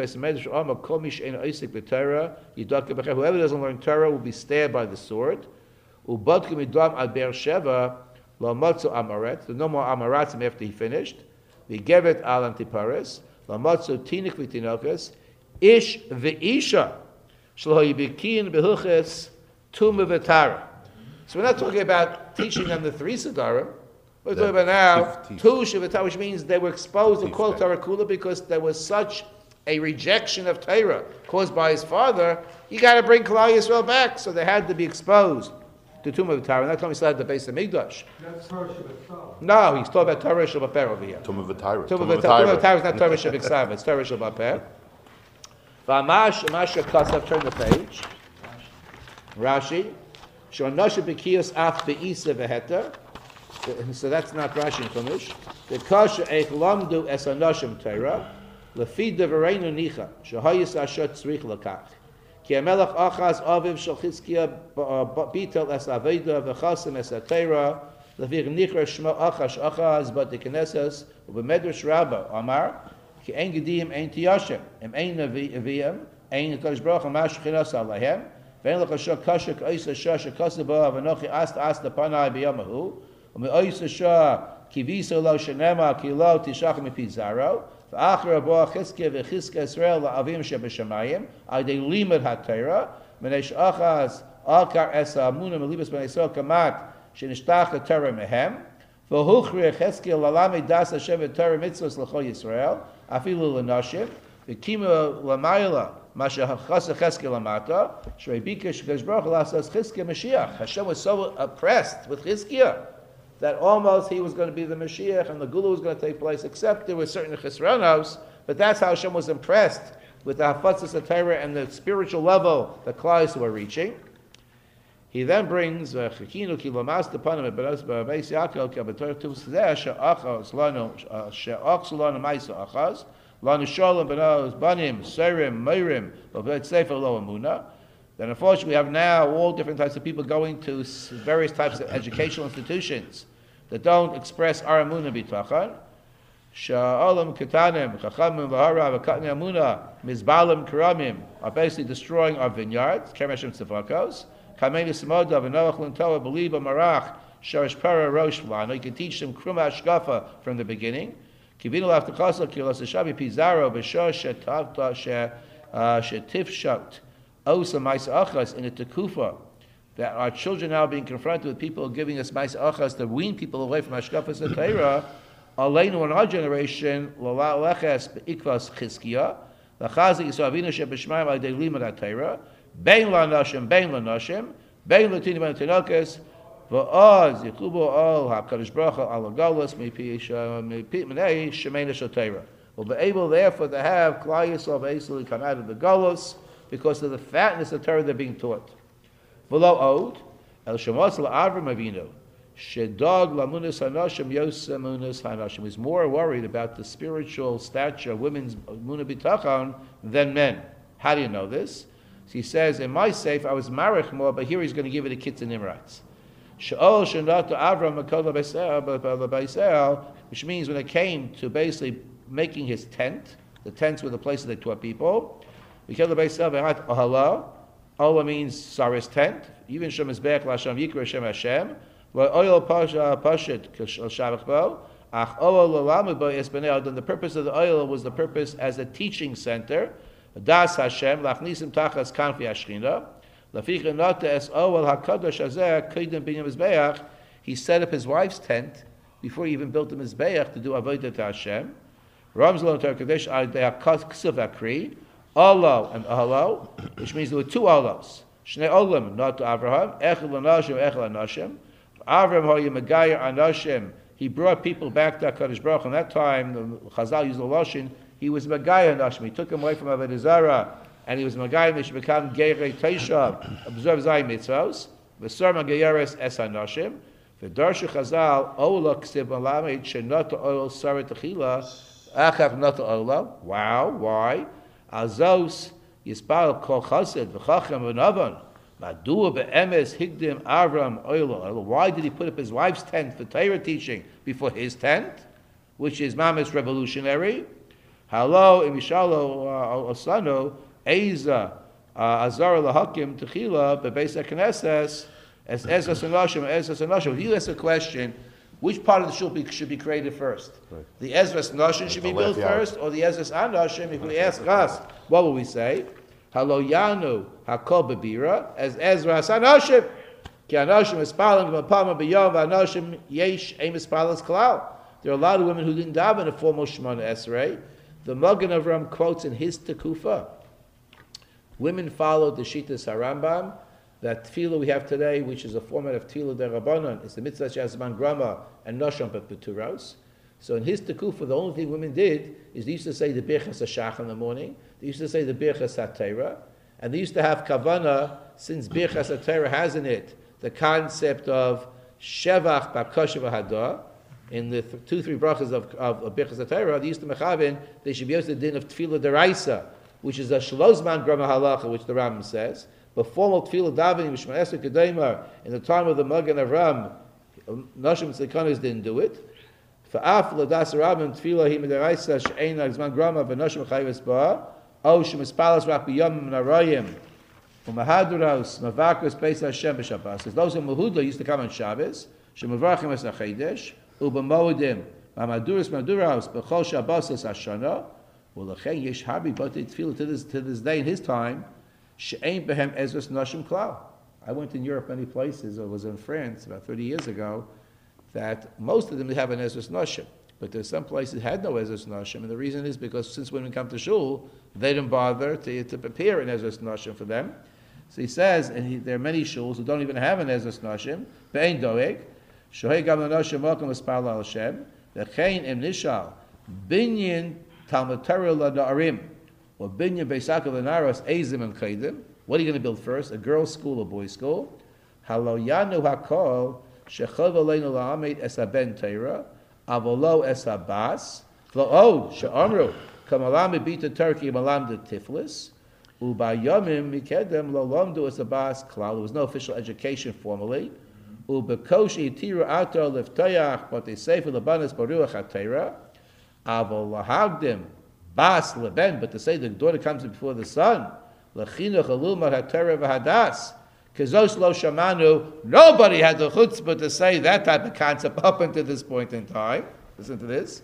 learn Torah will be stabbed by the sword. So no more Amaratzim after he finished. V'gevet al antiparis. Lamatzu tinik v'tinokas. Ish v'isha. Shlo yibikin b'hilches tumah v'tara. So we're not talking about teaching them the three Siddharim. We're talking about now two Shavitah, which means they were exposed to call Torah Kula because there was such a rejection of Torah caused by his father. You got to bring Klal Yisrael back, so they had to be exposed to Tumah V'Tara. And that's when we started the base of Mikdash. That's Torah Shabbat. No, he's talking about Torah Shabbat over here. Tumah V'Tara. Tumah V'Tara is not Torah Shabbat. It's Torah Shabbat. V'amash Masha Kasav. Turn the page. Rashi. Shonosha B'Kiyos Af Be'isa V'Heter. So that's not Rashi and Chumash. The kasha eich lamdu es anoshim Torah lefi devareinu nicha shehayis asher tzrich lakach ki hamelach achaz aviv shel Chizkiah bitel es aveda v'chasim es haTorah lefi nichra shmo achaz achaz bat dikeneses ubemedrash Rabbah Amar ki ein gedim ein tiyashem em ein aviyam ein kadosh baruch Hu mash chinas alahem ve'en l'chasha kasha k'ois asher shekasa ba v'nochi ast ast panai b'yamahu. And then the Hashem was so oppressed with Chizkiah that almost he was going to be the Mashiach and the Gula was going to take place, except there were certain Chesronos, but that's how Hashem was impressed with the Hafatzas of Torah and the spiritual level that Klal Yisrael were reaching. He then brings Chekinu ki lamas depanim bebeis Yaakov ki abetor tuvzeh she'achaz lanu she'achz lanu ma'isa achaz lanu shalom benos banim serim meirim v'beit sefer lo amuna. Then unfortunately we have now all different types of people going to various types of educational institutions that don't express our emunah bitachon. Sha'olam ketanim chachamim v'hara v'katni amuna mizbalim karamim are basically destroying our vineyards. Kermeshem tzavakos. Kamei Simoda v'Noach l'Toa believe marach sharish para rosh v'lano. You can teach them kruma ashkafa from the beginning. Kivinu l'aftekasa kilos shabi pizaro b'shor shetavta shetifshot osa ma'isa achas in a tekufa that our children now being confronted with people giving us ma'isa achas to wean people away from ashkafas and Torah. Aleinu in our generation l'leches beikvas Chizkiah l'chazik yisavinu sheb'shmayim alidei limud Torah. Bein la'nashim, bein la'nashim, bein la'tinim and tinokes, v'oz yichubu ol ha'kadosh baruch hu al galus mipi minei shemeina shel Torah. will be able therefore to have Klal Yisrael basically come out of the Golus because of the fatness of Torah they're being taught. V'lo od, el shemos l'Avram Avinu, shedog lamunas hanashim yosem munas hanashim. He's more worried about the spiritual stature of women's munah bitachon than men. How do you know this? So he says, in my safe, I was marich more, but here he's going to give it a kids and imrats. She'ol shenat Avram makol b'Yisrael, which means when it came to basically making his tent, the tents were the places they taught people. Mikol b'Yisrael v'hat ohala. Ola means Sarah's tent. Even Shem Mizbeach L'Hashem Yikra Shem Hashem. L'oil pasha pashit shavach bo. Ach oil l'lamed bo es b'nei Adam. The purpose of the oil was the purpose as a teaching center. Das Hashem lachnisim tachas kanfi Hashchina. Laficha nata es oil hakadosh hazeh kidem b'nei Mizbeach. He set up his wife's tent before he even built the Mizbeach to do avodah to Hashem. Ramzlo Terkadesh Adei HaKsiv Akri. Allah and Ahalo, which means there were two Allahs. Shnei Olam, not to Abraham. Echel Anashim, Echel Anashim. Abraham Hoya Megayir Anashim. He brought people back to HaKadosh Baruch. In that time, the Chazal used the Lashon, he was Megayir Anashim. He took him away from Avodah Zarah, and he was Megayir, they should become Geirei Teisha, observe Zayim Mitzvos. V'sar Magayeres Es Anashim. V'darshu Chazal, Ola Ksiv Malamed, Shenata Oil Sarat Techila, Achach Nata Ola. Wow, why? Azos Yispal Kol Chassid V'Chachem V'Navan Madua Be'emes Higdim Avram Oila. Why did he put up his wife's tent for Torah teaching before his tent, which is Mamis revolutionary? Hello, Imishalo Osano Eza Azara Lahakim Techila Bebeis HaKnesses as Ezras Anashim Ezras Anashim. If you ask a question, which part of the shul should be created first? Right. The Ezras Nashim should be built first, or the Ezras Anashim? If we ask us, what will we say? Halo Yanu Hakol Bebira as Ezras Anashim. Ki Anashim Espalim G'mapama B'yom V'Anashim Yesh Ein Espalas Klal. There are a lot of women who didn't daven a formal Shemona Esrei. The Magen Avram quotes in his Tekufa. Women followed the Shitas HaRambam. That tefillah we have today, which is a format of tefillah derabanan, is the mitzvah shazman grama and nosham beturos. So in his tekufa, the only thing women did is they used to say the birchas hashach in the morning. They used to say the birchas hatera, and they used to have kavana, since birchas hatera has in it the concept of shevach b'koshev hadar. In the th- two three brachas of of, of birchas hatera, they used to mechavin they should be used to the din of tefillah deraisa, which is a shlozman grama halacha, which the Rambam says. But formal tefillah davening Shema Esrei Kedemar in the time of the Magen Avram, Nashim Tzikanos didn't do it. For af ladas Rabbim tefillah he midaraisa she'ein agzman grama v'nashim chayves ba o shemispalas rak b'yomim narayim u'mahaduros mavakos beis Hashem b'Shabbos. Those in Mehuda used to come on Shabbos shemavarchim es hachedesh u'b'moedim ma'maduros maduros b'chol Shabbos es Hashana u'lechen yesh habi b'tei tefillah to this to this day in his time. She'ein behem Ezras Nashim Klal. I went in Europe many places. I was in France about thirty years ago. That most of them have an Ezras Nashim, but there's some places that had no Ezras Nashim, and the reason is because since women come to shul, they didn't bother to, to prepare an Ezras Nashim for them. So he says, and he, there are many shuls who don't even have an Ezras Nashim. Be'ein doeg shohei gam l'nashim makom espal al Hashem v'chein em nishal binyan Talmud Torah l'na'arim. Or binyan beisaka l'naros ezim and chaydim. What are you going to build first? A girls' school or boys' school? Halo yanu hakol shechov aleinu la'amed es haben teira avolo es habas v'od she'amru kamalam bita Turkey malam de tiflis ubayomim mikedem lo lomdu es habas klal. There was no official education formally. Ubekoshi tira ato leftayach but they say for the banas baruach hatera avol lahagdim bas leben, but to say the daughter comes before the son, lechinuch alulmat hatera v'hadas, kazos lo shamanu. Nobody had the chutzpah to say that type of concept up until this point in time. Listen to this.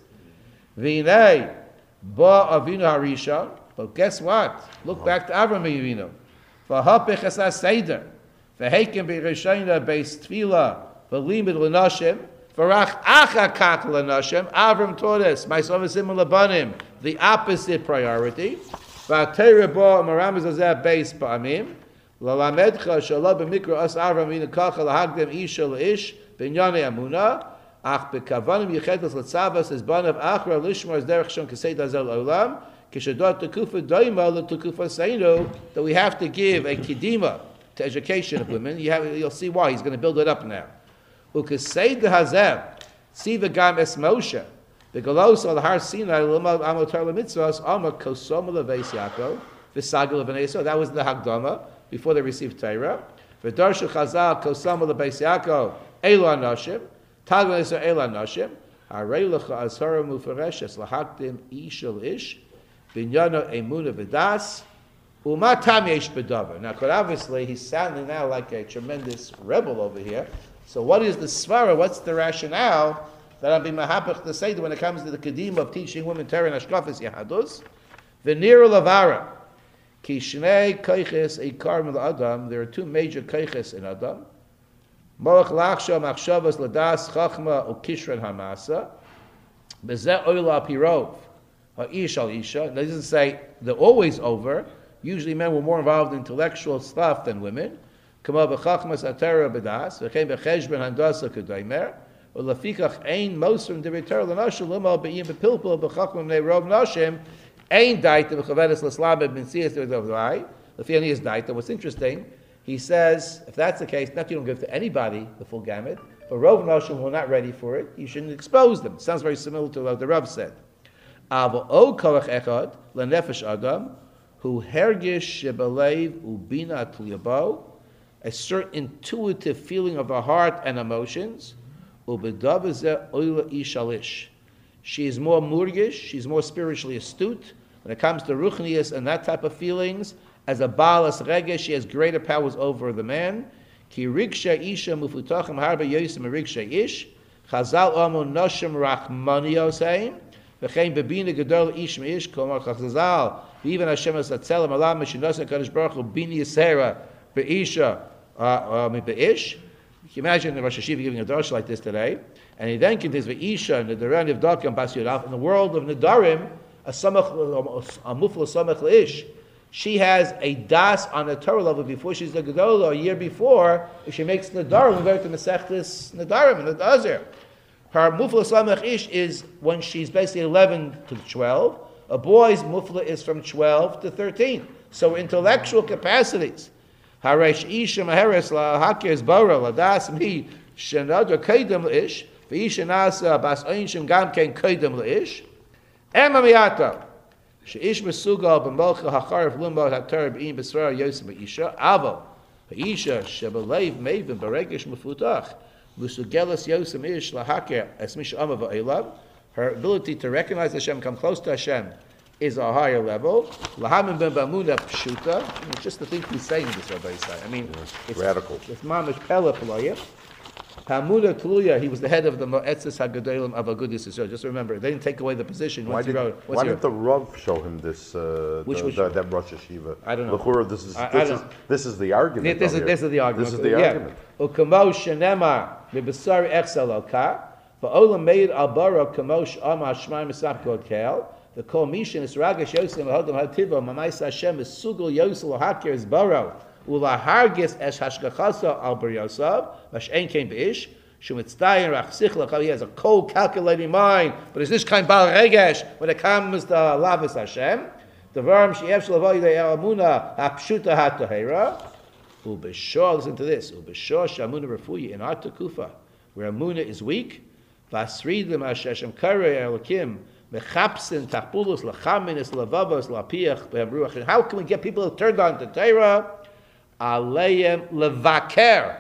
V'nei ba avinu harishon. But guess what? Look back to Avram Avinu. V'hapich es ha-seder. V'heikim b'rishayna beis tefila v'limid l'nashim. V'rach acha kach l'nashim. Avram taught us, ma'asav l'banim, the opposite priority. V'atei bo maram zazeh beis pa'amim. L'lamedcha shalom b'mikra as Avram Avinu kacha l'hagdem isha l'a'ish b'nyanei amuna. Ach bekavanim yechedes letzavas is banav achra lishmar is derech shon kesei dazel olam kishadot tekufa doima letekufa seinu, that we have to give a kidima to education of women. You have, you'll see why he's going to build it up now. Ukesei dehazem siva gam es Moshe the galos al har Sinai l'mal amotar lemitzvos ama kosoma leveis Yaakov v'sagil v'neiso. That was the Hagdama before they received Torah. V'darshu Chazal kosoma leveis Yaakov elu anashim tagel eser elu anashim harei lecha azhara mufareshes lahakdim ishal ish binyano emuna v'das umat tam yesh bedavar. Now, quite obviously, he's sounding now like a tremendous rebel over here. So, what is the svara? What's the rationale that I'm being mahapach to say that when it comes to the kedim of teaching women Torah and Hashkafas Yahadus? V'nir lavara ki shnei keiches eikar mil adam. There are two major keiches in Adam. Malach lachsha machshavas ladas chachma ukishran hamasa. Bezeh oila pirov ha'ish al isha. It doesn't say they're always over. Usually, men were more involved in intellectual stuff than women. Kama b'chachmas atera b'das v'chein b'cheshben handasa k'daimer. U'lafikach ein mosrim d'v'ter l'nashim l'mal b'yim b'pilpul b'chachmim ne'rov nashim ein daita b'chavedes l'slabe b'nsias d'v'davai. L'fiani is daita. What's interesting, he says, if that's the case, not you don't give to anybody the full gamut, but rov nashim who are not ready for it, you shouldn't expose them. It sounds very similar to what the Rav said. Avo o koach echad l'nefesh adam who hergish shebalev ubina tliyabo, a certain intuitive feeling of the heart and emotions. Ubedavazeh oila ishalish. She is more murgish, she's more spiritually astute. When it comes to ruchnias and that type of feelings, as a balas regesh, she has greater powers over the man. Ki rigsha isha mufutachim harba yosim rigsha ish. Chazal amu noshim rachmani yoseim. V'chein bebina gedol ish meish komar chazal. Even Hashem has tzelem alam mishinos hakadosh baruch hu bini yisera beisha be'ish. You can imagine the Rosh Hashiva giving a drush like this today, and he then continues be'isha and the Duran of Dakim Bas Yudaf. In the world of Nedarim, a samach a mufla samach leish. She has a das on a Torah level before she's the Gedolah. A year before, if she makes Nedarim, we go to Masechtas Nedarim and the Azir. Her mufla samach ish is when she's basically eleven to twelve. A boy's mufla is from twelve to thirteen. So intellectual capacities. Haresh isha maheres la hakir zbora la das mi shenadra kaidem leish v'isha nasa bas einshim gam ken kaidem leish ema miyata sheish mesugal b'molcha hacharif lumba hatar b'im b'srar yosem b'isha avo b'isha shebalev mevin b'regish mefutach musugelas yosem ish la hakir es mish ama v'elav. Her ability to recognize Hashem, come close to Hashem, is a higher level. Lahamim ben b'amuna pshuta. It's just the thing he's saying this, Rabbi Yisai. I mean, it's radical. It's mamish pella p'loya. Hamuna tluya. He was the head of the Moetzes Hagadolim of Agudis Yisrael. Just remember, they didn't take away the position. Why, Once did, he wrote, why didn't the Rav show him this? Uh, Which the, was- the, that Rosh Hashiva. I don't know. L'chura, this is I- I this is don't- this is the argument. This is, over this here. is the argument. This is the yeah. argument. Ukamo shenema b'basari echsel al ka. Va'olam meir al bara kamosh ama shmai misap kod kel. The kol mishin is ragesh yosem v'hodam hativo mamais Hashem is sugul yosel hakir is baro ula hargis es hashgachasa al bar yosav v'shein kein beish shumitzayin rachsich l'chav. He has a cold calculating mind, but is this kind bal regesh when it comes to lavis Hashem? The verm she'ef shlavoy de amuna hapshuta hatahera ubeshor. Listen to this ubeshor shamuna refuyi in our tekufa where amuna is weak. Vasridim Hashem karei elokim mechapsin tachpulus lachaminis lavavos lapiach be'ruach. How can we get people turned on to Torah? Aleim levaker.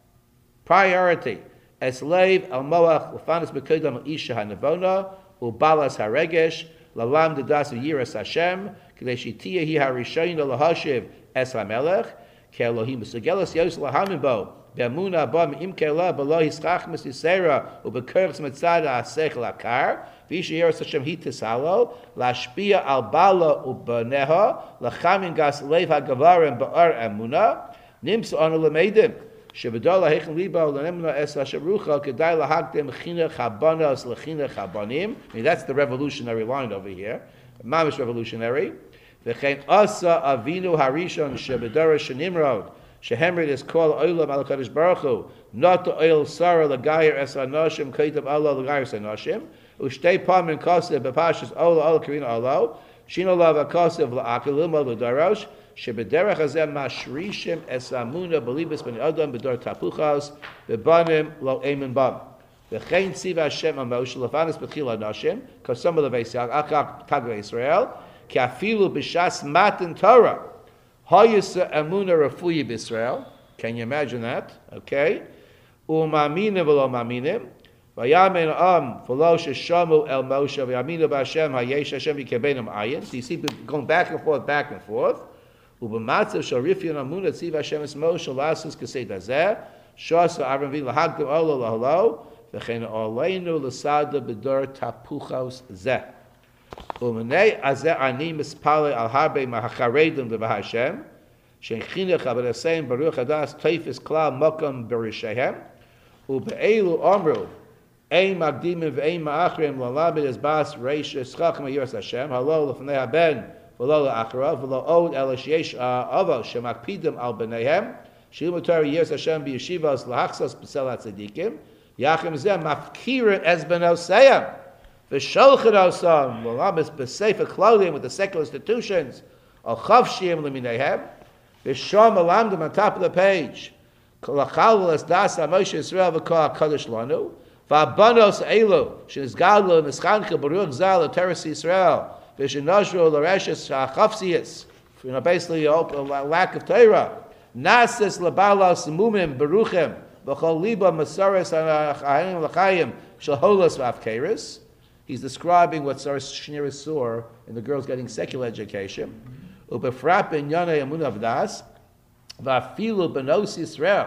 Priority. Esleiv al moach lefanis bekodam al isha hanavona ubalas haregesh lalam dedas yiras Hashem k'dei shitiyah hi harishayna lahashiv es hamelech ke Elohim sugelas yos lahamimbo. Be'amuna ba me'imke la b'lo hischachmas yisera u'bekerchs metzada asech lakar v'isha yeros Hashem hitisalo lashpia al bala u'baneha lachamin gas leiv ha'gavarim ba'ar amuna nimsa anu lemeidim shebedol ha'hechem liba l'nemna es ha'shavrucha kedai lahagdim chinech habanas l'chinech habanim. I mean, that's the revolutionary line over here. Mamish revolutionary. V'chein asa avinu harishon shebedora shenimrod Shehemrid is called Olam al Kadosh Baruch Hu, not the oil Sarah Lagayer Es Anoshim Kaitab Allah Lagayer Es Anoshim. Ushtei Pamin Kosev Bepashas Ola Ola Karina Olo. Shino Lava Kosev La'akilim Ola Darosh. Shebederach Hazem Mashrishim Es Amuna Belibis Ben Adam Bedor Tapuchas Bebanim Lo Emin Bam. V'chein Tziva Hashem Al Moshe Lefanis B'chil Anoshim Kosam Leveisiach Akak Tag Israel Ki Afilu B'Shas Matan Torah Hayisa Amuna Rafuyi B'Israel. Can you imagine that? Okay. Umaminim V'lo Maminim Vayamin Am V'lo Sheshamu El Moshe V'yaminu B'Hashem Hayesh Hashem Yikebenim Ayin. So you see going back and forth, back and forth. Ubematzav Sharifian Amuna Tziva Hashem Es Moshe Lasus Kasei Dazeh Shasa Aravim Lahagdim Olo Lahalo V'chein Oleinu L'Sada B'Dor Tapuchos Zeh Umenei Azeh Ani Mispale Al Harbe Mahacharedim V'Hashem Shein Chinech Abedasem Baruch Hadas Teifis Klal Mokam Berishehem Ube'elu Omru Ein Magdimim V'Ein Ma'achrim L'Lamid Es Bas Reish Eschachim Yiras Hashem Halo L'Fnei Haben V'lo L'Acharav V'lo Od El Sheyesh Avo Shemakpidim Al B'neihem Shilim Torah Yiras Hashem B'Yeshivas L'Hachsas B'Sel HaTzadikim Yachim Zeh Mafkirin Es B'Noseyam V'Sholchet Osam L'Lamis B'Sefer Clothing with the secular institutions Al Chavshim L'Mineihem V'Shom Alamdim on top of the page L'Chal L'Esdas HaMoshe Yisrael V'Kol HaKadosh Lanu V'Abanos Elu Shenizgadlu N'Schancha Baruch Zal L'Teres Yisrael V'Shenashru L'Reshes HaChavsiyas, you know, basically a lack of Torah. Nasis L'Balas Mumim Baruchim V'Chol Liba Masaris HaChayim L'Chayim Shalholas V'Afkeris. He's describing what Sarah Shneris saw in the girls getting secular education. Ubefrat Ben Yonei Amun Avdas V'Afilu Benos Yisrael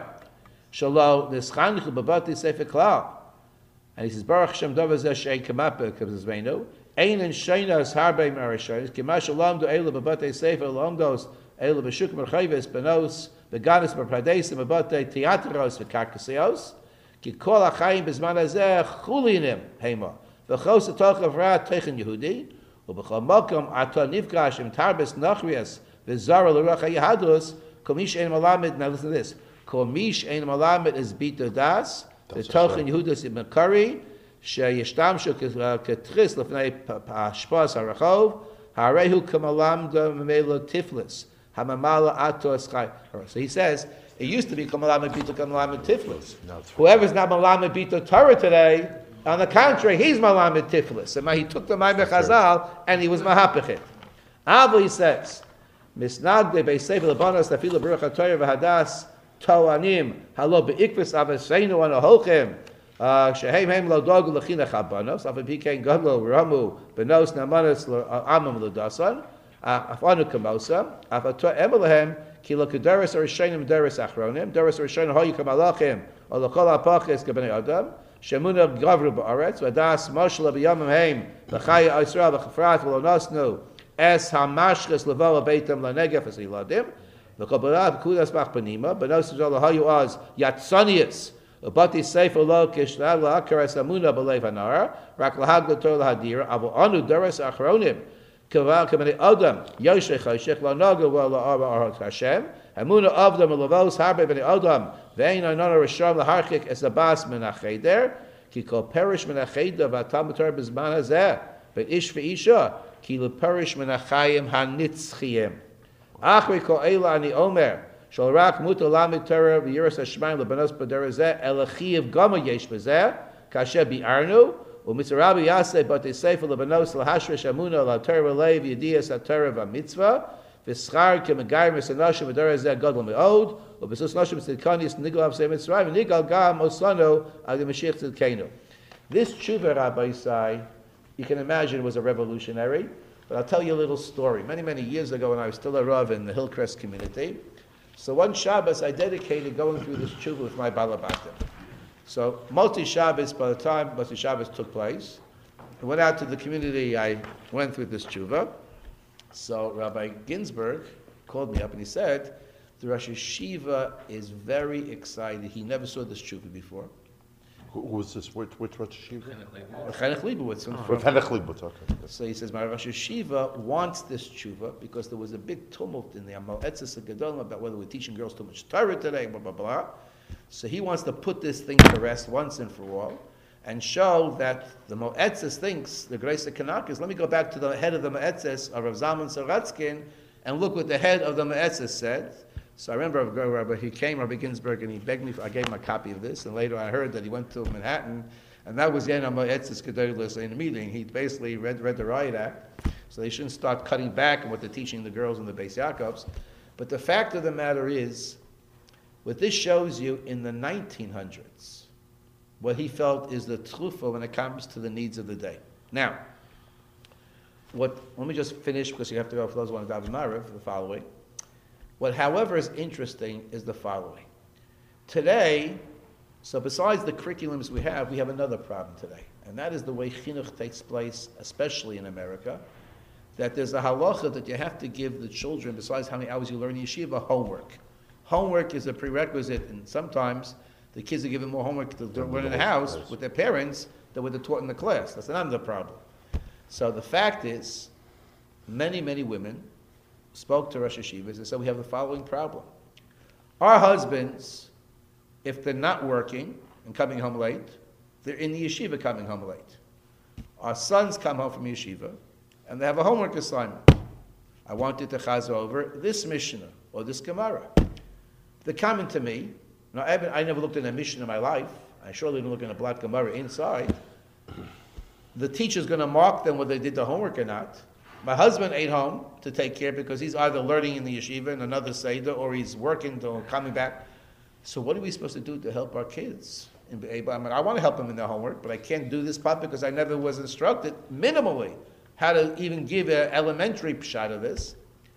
Shalo Nischanchu B'Bati Sefer Klal. And he says, Baruch Hashem Dovah Zeh She'en Kamapa Kavzveinu. Ein and Shainas Harbe Marishonis, Kimash Alam do Ela Babate Sefer Lomdos, Ela Bashuk Merchavis, Benos, Beganis Merpradesim, Babate Teatros, Vikakasios, Kikol Achayim Bizman Azeh, Chulinim, Hema, Vachos Atoch of Rat, Techen Yehudi, Ubachal Mokom, Aton Nivgash, Im Tarbis Nachrias, Vizara Luracha Yahadus, Komish Ein Malamed, now listen to this, Komish Ein Malamed is Bito Das, the Tochen Yehudis in Makari, שישתמשו כתריס לפני השפוס הרחוב, הרי כמלמד ממילא טיפלס, הממלא עתו אסחי. So he says, it used to be כמלמד ביטו כמלמד טיפלס. Whoever's not מלמד ביטו Torah today, on the contrary, he's מלמד טיפלס. And he took the Maimon Chazal, and he was mahapichet. Avo, he says, misnagde beisefer lebanos tafilu baruch HaTorah v'hadas toanim halo beikvis aveseinu anoholchem shehem hem lo dogu l'chinach habanos afi pikein gadlo ramu benos namanos amam l'dasan afanu kamosa afato emelahem ki lo kedaris arishenim daris achronim daris arishenim hoyu kamalachim o l'chol hapachis kebnei adam shemuna gavru ba'aretz v'adas moshel b'yamim hem l'chaya Yisrael v'chafrat v'lo nasnu es hamashches levala beitam lanegef as iladim v'kabalav kudas machpanima benos zol hayu az yatsanius Bati sefer lo kishnad la'akaras amuna b'leiv hanara rak lahag l'tor lahadira avo anu daras achronim kaval kamei adam yoshech choshech la'naga wa la'arba arot Hashem amuna avdam l'lavos harbe b'nei adam ve'ein anana risham l'harchik es abas min ha'cheder ki kol perish min ha'cheder v'atam b'tor b'zman hazeh ve'ish ve'isha ki l'perish min ha'chayim ha'nitzchiyim achri kol eila ani omer shal rak mutar lamid Torah v'yiras hashmayim lebanos b'dera zeh elachiv gama yesh b'zeh kasher bi'arnu u'mitzarabi yaseh batei sefer lebanos lahashresh amuna la'torah leiv yediyas ha'torah v'mitzvah v'schar k'megayim v'sanashim b'dera zeh gadol me'od u'b'sus nashim tzidkanis nigal avsei mitzrayim nigal gam osano al Mashiach tzidkenu. This tshuva, Rabbi Isai, you can imagine was a revolutionary, but I'll tell you a little story. Many, many years ago when I was still a Rav in the Hillcrest community, so one Shabbos I dedicated going through this tshuva with my Balabatim. So multi Shabbos, by the time multi Shabbos took place, I went out to the community, I went through this tshuva. So Rabbi Ginsburg called me up and he said, the Rosh Yeshiva is very excited. He never saw this tshuva before. Who who was this? Which, which Rosh Yeshiva? Cherech Leibowitz. from- With from- Henoch Leibowitz, okay. So he says, my Rosh Yeshiva wants this tshuva because there was a big tumult in the Amal Etzes Gedolim about whether we're teaching girls too much Torah today, blah, blah, blah. So he wants to put this thing to rest once and for all and show that the Moetzes thinks, the Grace of Kanak is, let me go back to the head of the Moetzes, of Rav Zalman Saratskin, and look what the head of the Moetzes said. So I remember Rabbi, he came, Rabbi Ginsburg, and he begged me, for, I gave him a copy of this, and later I heard that he went to Manhattan, and that was Yen Moetzes Gedolos in a meeting. He basically read, read the Riot Act, so they shouldn't start cutting back on what they're teaching the girls in the Beis Yaakovs. But the fact of the matter is, what this shows you in the nineteen hundreds, what he felt is the trufa when it comes to the needs of the day. Now, what, let me just finish, because you have to go for those who want to daven Marav, the following. What, however, is interesting is the following. Today, so besides the curriculums we have, we have another problem today, and that is the way chinuch takes place, especially in America, that there's a halacha that you have to give the children, besides how many hours you learn in yeshiva, homework. Homework is a prerequisite, and sometimes the kids are given more homework to learn in the house with their parents than what they're taught in the class. That's another problem. So the fact is, many, many women spoke to Rosh Yeshivas and said, we have the following problem. Our husbands, if they're not working and coming home late, they're in the yeshiva coming home late. Our sons come home from yeshiva, and they have a homework assignment. I wanted to chaz over this Mishnah or this Gemara. They're coming to me. Now, I never looked at a Mishnah in my life. I surely didn't look at a black Gemara inside. The teacher's going to mark them whether they did the homework or not. My husband ate home to take care because he's either learning in the yeshiva in another seder or he's working or coming back. So what are we supposed to do to help our kids? I mean, I want to help them in their homework, but I can't do this part because I never was instructed minimally how to even give an elementary shot of this.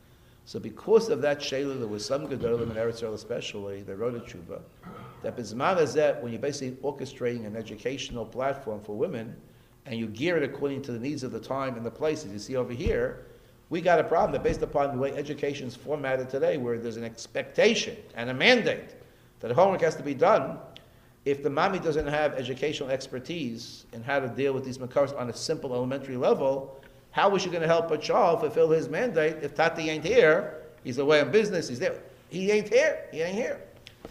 So because of that shayla, there was some gedolim in Eretz Yisrael especially, they wrote a tshuva, that bizman hazeh, when you're basically orchestrating an educational platform for women, and you gear it according to the needs of the time and the places. You see over here, we got a problem that based upon the way education is formatted today, where there's an expectation and a mandate that homework has to be done, if the mommy doesn't have educational expertise in how to deal with these makaros on a simple elementary level, how is she going to help a child fulfill his mandate if Tati ain't here? He's away on business, he's there. He ain't here, he ain't here.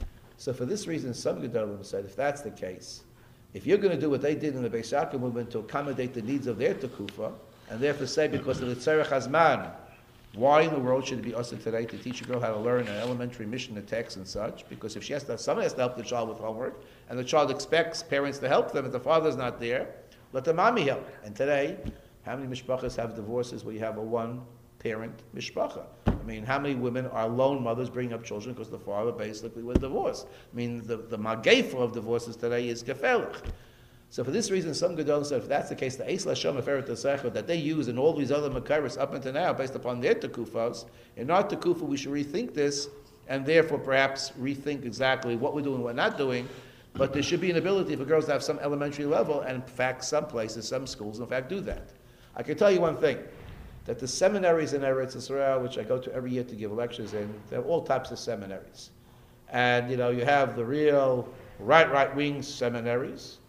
So for this reason, some Gedolim said, if that's the case, if you're going to do what they did in the Beis Yaakov movement to accommodate the needs of their tekufa, and therefore say because of the tzarech hazman, why in the world should it be us today to teach a girl how to learn an elementary mission, a text and such? Because if she has to, someone has to help the child with homework, and the child expects parents to help them, if the father's not there, let the mommy help. And today, how many mishpachas have divorces where you have a one-parent mishpacha? I mean, how many women are lone mothers bringing up children because the father basically was divorced? I mean, the, the magefa of divorces today is gefelich. So for this reason, some Gedolim said, if that's the case, the Eis Lashem Aferet Tesechot that they use in all these other Makaris up until now, based upon their tekufos, in our tekufa we should rethink this, and therefore perhaps rethink exactly what we're doing and what we're not doing. But there should be an ability for girls to have some elementary level, and in fact, some places, some schools, in fact, do that. I can tell you one thing, that the seminaries in Eretz Yisrael, which I go to every year to give lectures in, there are all types of seminaries. And, you know, you have the real right, right-wing seminaries,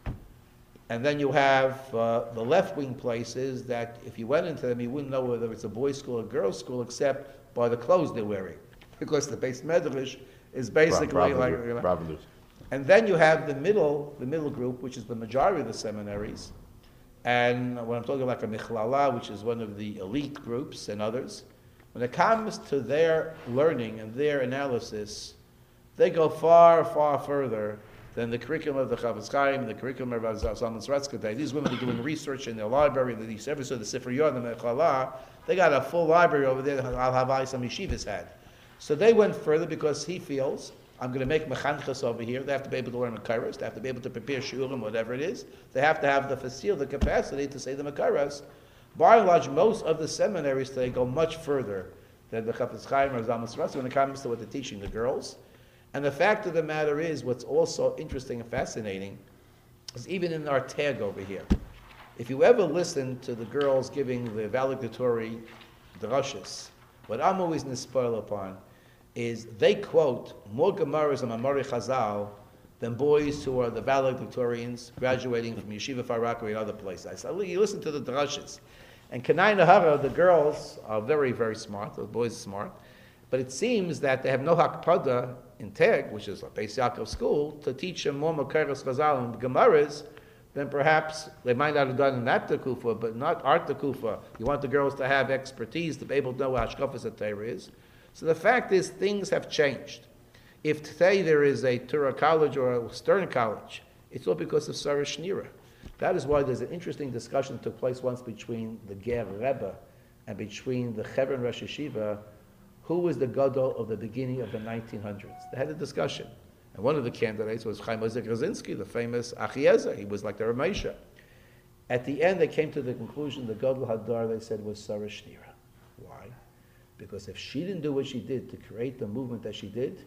and then you have uh, the left-wing places that if you went into them, you wouldn't know whether it's a boys' school or girls' school except by the clothes they're wearing. Because the base medrash is basically Rav- like... Rav- You know, Rav- Rav- and then you have the middle, the middle group, which is the majority of the seminaries. And when I'm talking about a Michlala, which is one of the elite groups and others, when it comes to their learning and their analysis, they go far, far further than the curriculum of the Chafetz Chaim, the curriculum of Zalman Saratsky. These women are doing research in their library, the service of the Sefer Yod, the Mechala. They got a full library over there that Al Havai some yeshivas had. So they went further because he feels, I'm going to make mechanchas over here. They have to be able to learn Makaras. They have to be able to prepare shurim, whatever it is. They have to have the facility, the capacity to say the Makaras. By and large, most of the seminaries today go much further than the Chafetz Chaim or Zalman Saratsky when it comes to what they're teaching the girls. And the fact of the matter is, what's also interesting and fascinating is even in our tag over here. If you ever listen to the girls giving the valedictory drushes, what I'm always nispoil upon is they quote more Gemaras and Mamari Chazal than boys who are the valedictorians graduating from Yeshiva Farakri and other places. So you listen to the drushes. And Kanai Nahara, the girls are very, very smart, the boys are smart, but it seems that they have no hakpada in Teg, which is a Beis Yaakov school, to teach them more Makeres Chazal and Gemaras than perhaps they might not have done in that Tekufa, but not art Tekufa. You want the girls to have expertise to be able to know what Hashkafas HaTorah is. So the fact is, things have changed. If today there is a Torah college or a Stern college, it's all because of Sarah Shnira. That is why there's an interesting discussion that took place once between the Ger Rebbe and between the Chevron Rosh Yeshiva, who was the Gadol of the beginning of the nineteen hundreds. They had a discussion. And one of the candidates was Chaim Ozik Rosinski, the famous Achiezer. He was like the Ramesha. At the end, they came to the conclusion the Gadol Hadar, they said, was Sarah Shnira. Why? Because if she didn't do what she did to create the movement that she did,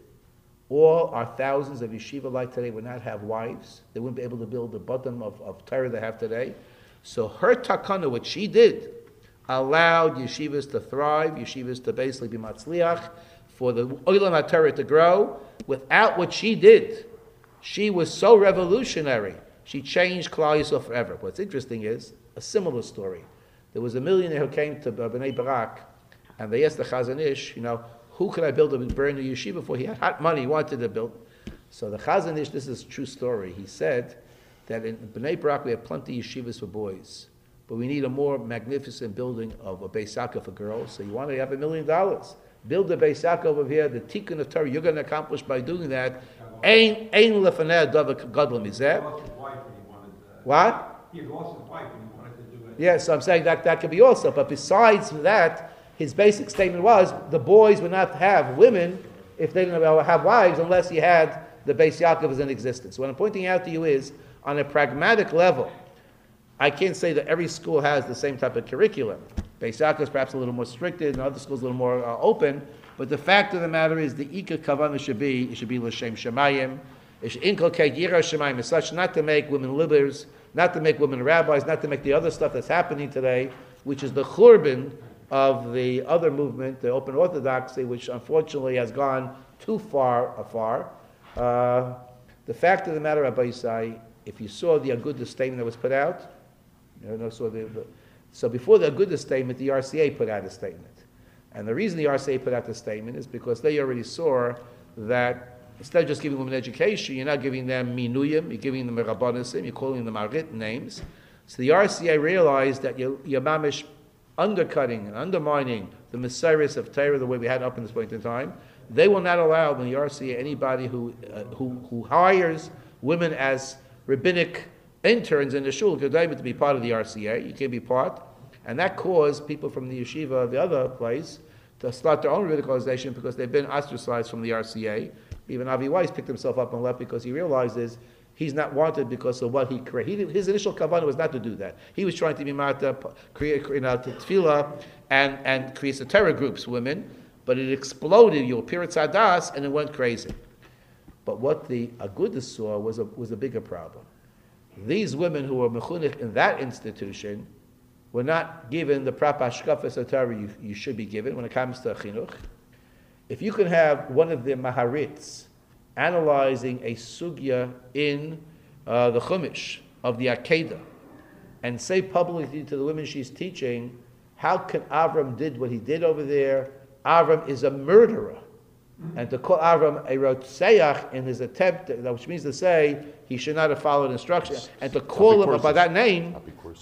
all our thousands of yeshiva like today would not have wives. They wouldn't be able to build the bottom of, of Torah they have today. So her takana, what she did, allowed yeshivas to thrive, yeshivas to basically be matzliach, for the Olam HaTorah to grow. Without what she did, she was so revolutionary. She changed Klal Yisrael forever. What's interesting is a similar story. There was a millionaire who came to Bnei Barak, and they asked the Chazon Ish, you know, who could I build a brand new yeshiva for? He had hot money, he wanted to build. So the Chazon Ish, this is a true story. He said that in Bnei Barak we have plenty of yeshivas for boys, but we need a more magnificent building of a Beis Yaakov for girls. So you want to have a million dollars. Build a Beis Yaakov over here, the Tikkun of Torah you're going to accomplish by doing that. Ein ein lefanei davar gadol mizeh. He lost his wife and he wanted to- What? He had lost his wife and he wanted to do it. Yes, so I'm saying that that could be also. But besides that, his basic statement was the boys would not have women if they didn't have wives unless you had the Beis Yaakov as in existence. What I'm pointing out to you is, on a pragmatic level, I can't say that every school has the same type of curriculum. Beis Yaakov is perhaps a little more restricted, and other schools a little more uh, open. But the fact of the matter is, the Ika Kavanah should be, it should be L'Shem Shemayim. It should inculcate Yirah Shemayim as such, not to make women libers, not to make women rabbis, not to make the other stuff that's happening today, which is the churban of the other movement, the open orthodoxy, which unfortunately has gone too far afar. Uh, the fact of the matter, Rabbi Yisai, if you saw the Agudah statement that was put out, you know, so, the, the, so before the Agudah statement, the R C A put out a statement. And the reason the R C A put out the statement is because they already saw that instead of just giving women education, you're not giving them minuyim, you're giving them a rabbanisim, you're calling them arit names. So the R C A realized that you're, you're mamish undercutting and undermining the Messiahs of Torah the way we had up in this point in time. They will not allow in the R C A anybody who, uh, who, who hires women as rabbinic interns in the shul to be part of the R C A. You can't be part. And that caused people from the yeshiva, the other place, to start their own rabbinic organization because they've been ostracized from the R C A. Even Avi Weiss picked himself up and left because he realizes he's not wanted because of what he created. His initial kavanah was not to do that. He was trying to be mata, create, you know, tefillah, and, and create the terror groups, women, but it exploded, you appear at Sadas, and it went crazy. But what the Agudah saw was a, was a bigger problem. These women who were mechunich in that institution were not given the proper hashkafas HaTorah you, you should be given when it comes to chinuch. If you can have one of the maharits analyzing a sugya in uh, the Chumash of the Akedah and say publicly to the women she's teaching, how can Avram did what he did over there? Avram is a murderer. And to call Avram a rotseach in his attempt, which means to say he should not have followed instruction, and to call him by that name,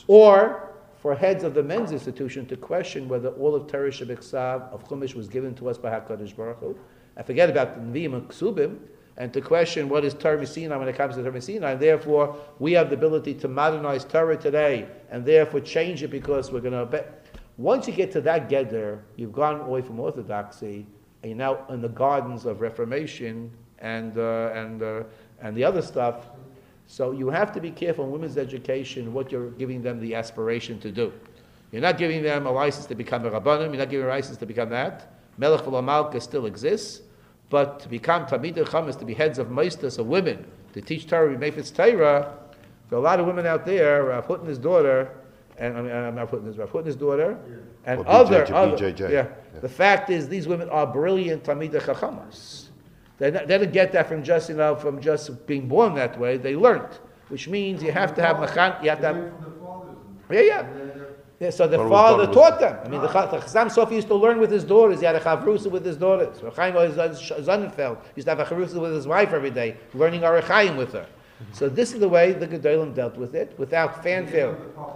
or for heads of the men's institution to question whether all of Torah Shebeksav of Chumash was given to us by HaKadosh Baruch Hu, and forget about the Nevi'im and Ksubim, and to question what is Torah Sinai when it comes to Torah Sinai, and therefore we have the ability to modernize Torah today, and therefore change it because we're going to obey. Once you get to that gedder, you've gone away from orthodoxy, and you're now in the gardens of Reformation and uh, and uh, and the other stuff. So you have to be careful in women's education what you're giving them the aspiration to do. You're not giving them a license to become a rabbanim. You're not giving a license to become that. Melech v'lamalka still exists, but to become Talmidei Chamas, to be heads of meistas of women, to teach Torah, Mefetz Torah. There are a lot of women out there. Rav Hutton's daughter, and I mean, I'm not putting this. Rav Hutton's daughter, yeah. and well, other, B J J, other B J J. Yeah. Yeah. The fact is, these women are brilliant Talmidei Chachamas. They, they didn't get that from just, you know, from just being born that way. They learned, which means you have to have machan, you have to have, yeah, yeah. Yeah, so the What was father done taught them. I mean, the, the Chassam Sofi used to learn with his daughters. He had a chavrusa with his daughters. Chaim Sonnenfeld used to have a chavrusa with his wife every day, learning Arachayim with her. So this is the way the Gedolim dealt with it, without fanfare.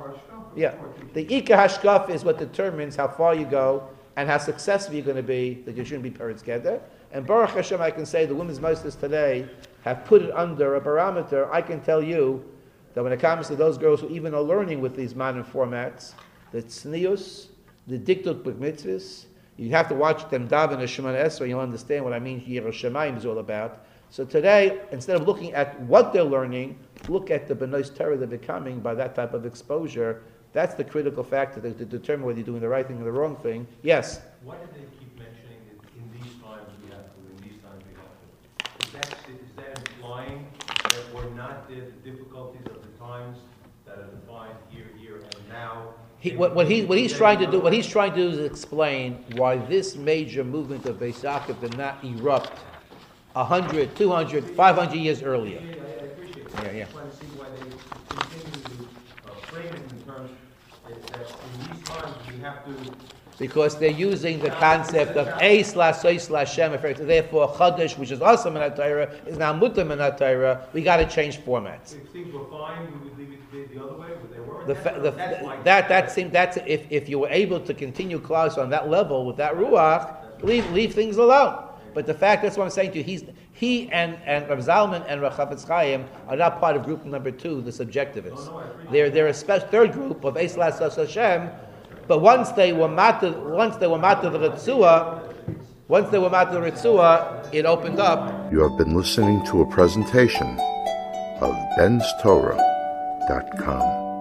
Yeah, the Ika Hashkaf is what determines how far you go and how successful you're going to be, that you shouldn't be parents together. And Baruch Hashem, I can say the women's masters today have put it under a barometer. I can tell you that when it comes to those girls who even are learning with these modern formats, the tznius, the dikdut b'mitzvahs, you have to watch them daven a Shemana Esrei, you'll understand what I mean Yirah Shamayim is all about. So today, instead of looking at what they're learning, look at the B'nai Torah they're becoming by that type of exposure. That's the critical factor to, to determine whether you're doing the right thing or the wrong thing. Yes? Why do they keep mentioning that in these times we have to, in these times we have to? Is that, is that implying that we're not the, the difficulties of the times that are defined here, here, and now? He, what, what, he, what he's trying to do, what he's trying to do is explain why this major movement of Beis Yaakov did not erupt one hundred, two hundred, five hundred years earlier. Yeah, I I appreciate that. Yeah, yeah. I just want to see why they continue to uh, frame it in terms that, that in these times we have to. Because they're using the concept of a slash soy slash shem. Therefore, Chodesh, which is also in Torah, is now mutam in Torah. We got to change formats. If things were fine, we would leave it the, the other way, but they weren't. The, That's fa- what- the, that's my- that that seemed that's if, if you were able to continue class on that level with that ruach, leave leave things alone. But the fact, that's what I'm saying to you, he's he and and Rav Zalman and Rav Chafetz Chaim are not part of group number two, the subjectivists. They're they're a special third group of Eis Lasas Hashem. But once they were matter, once they were matter the Ritzua, once they were matter the Ritzua, it opened up. You have been listening to a presentation of Ben's Torah dot com.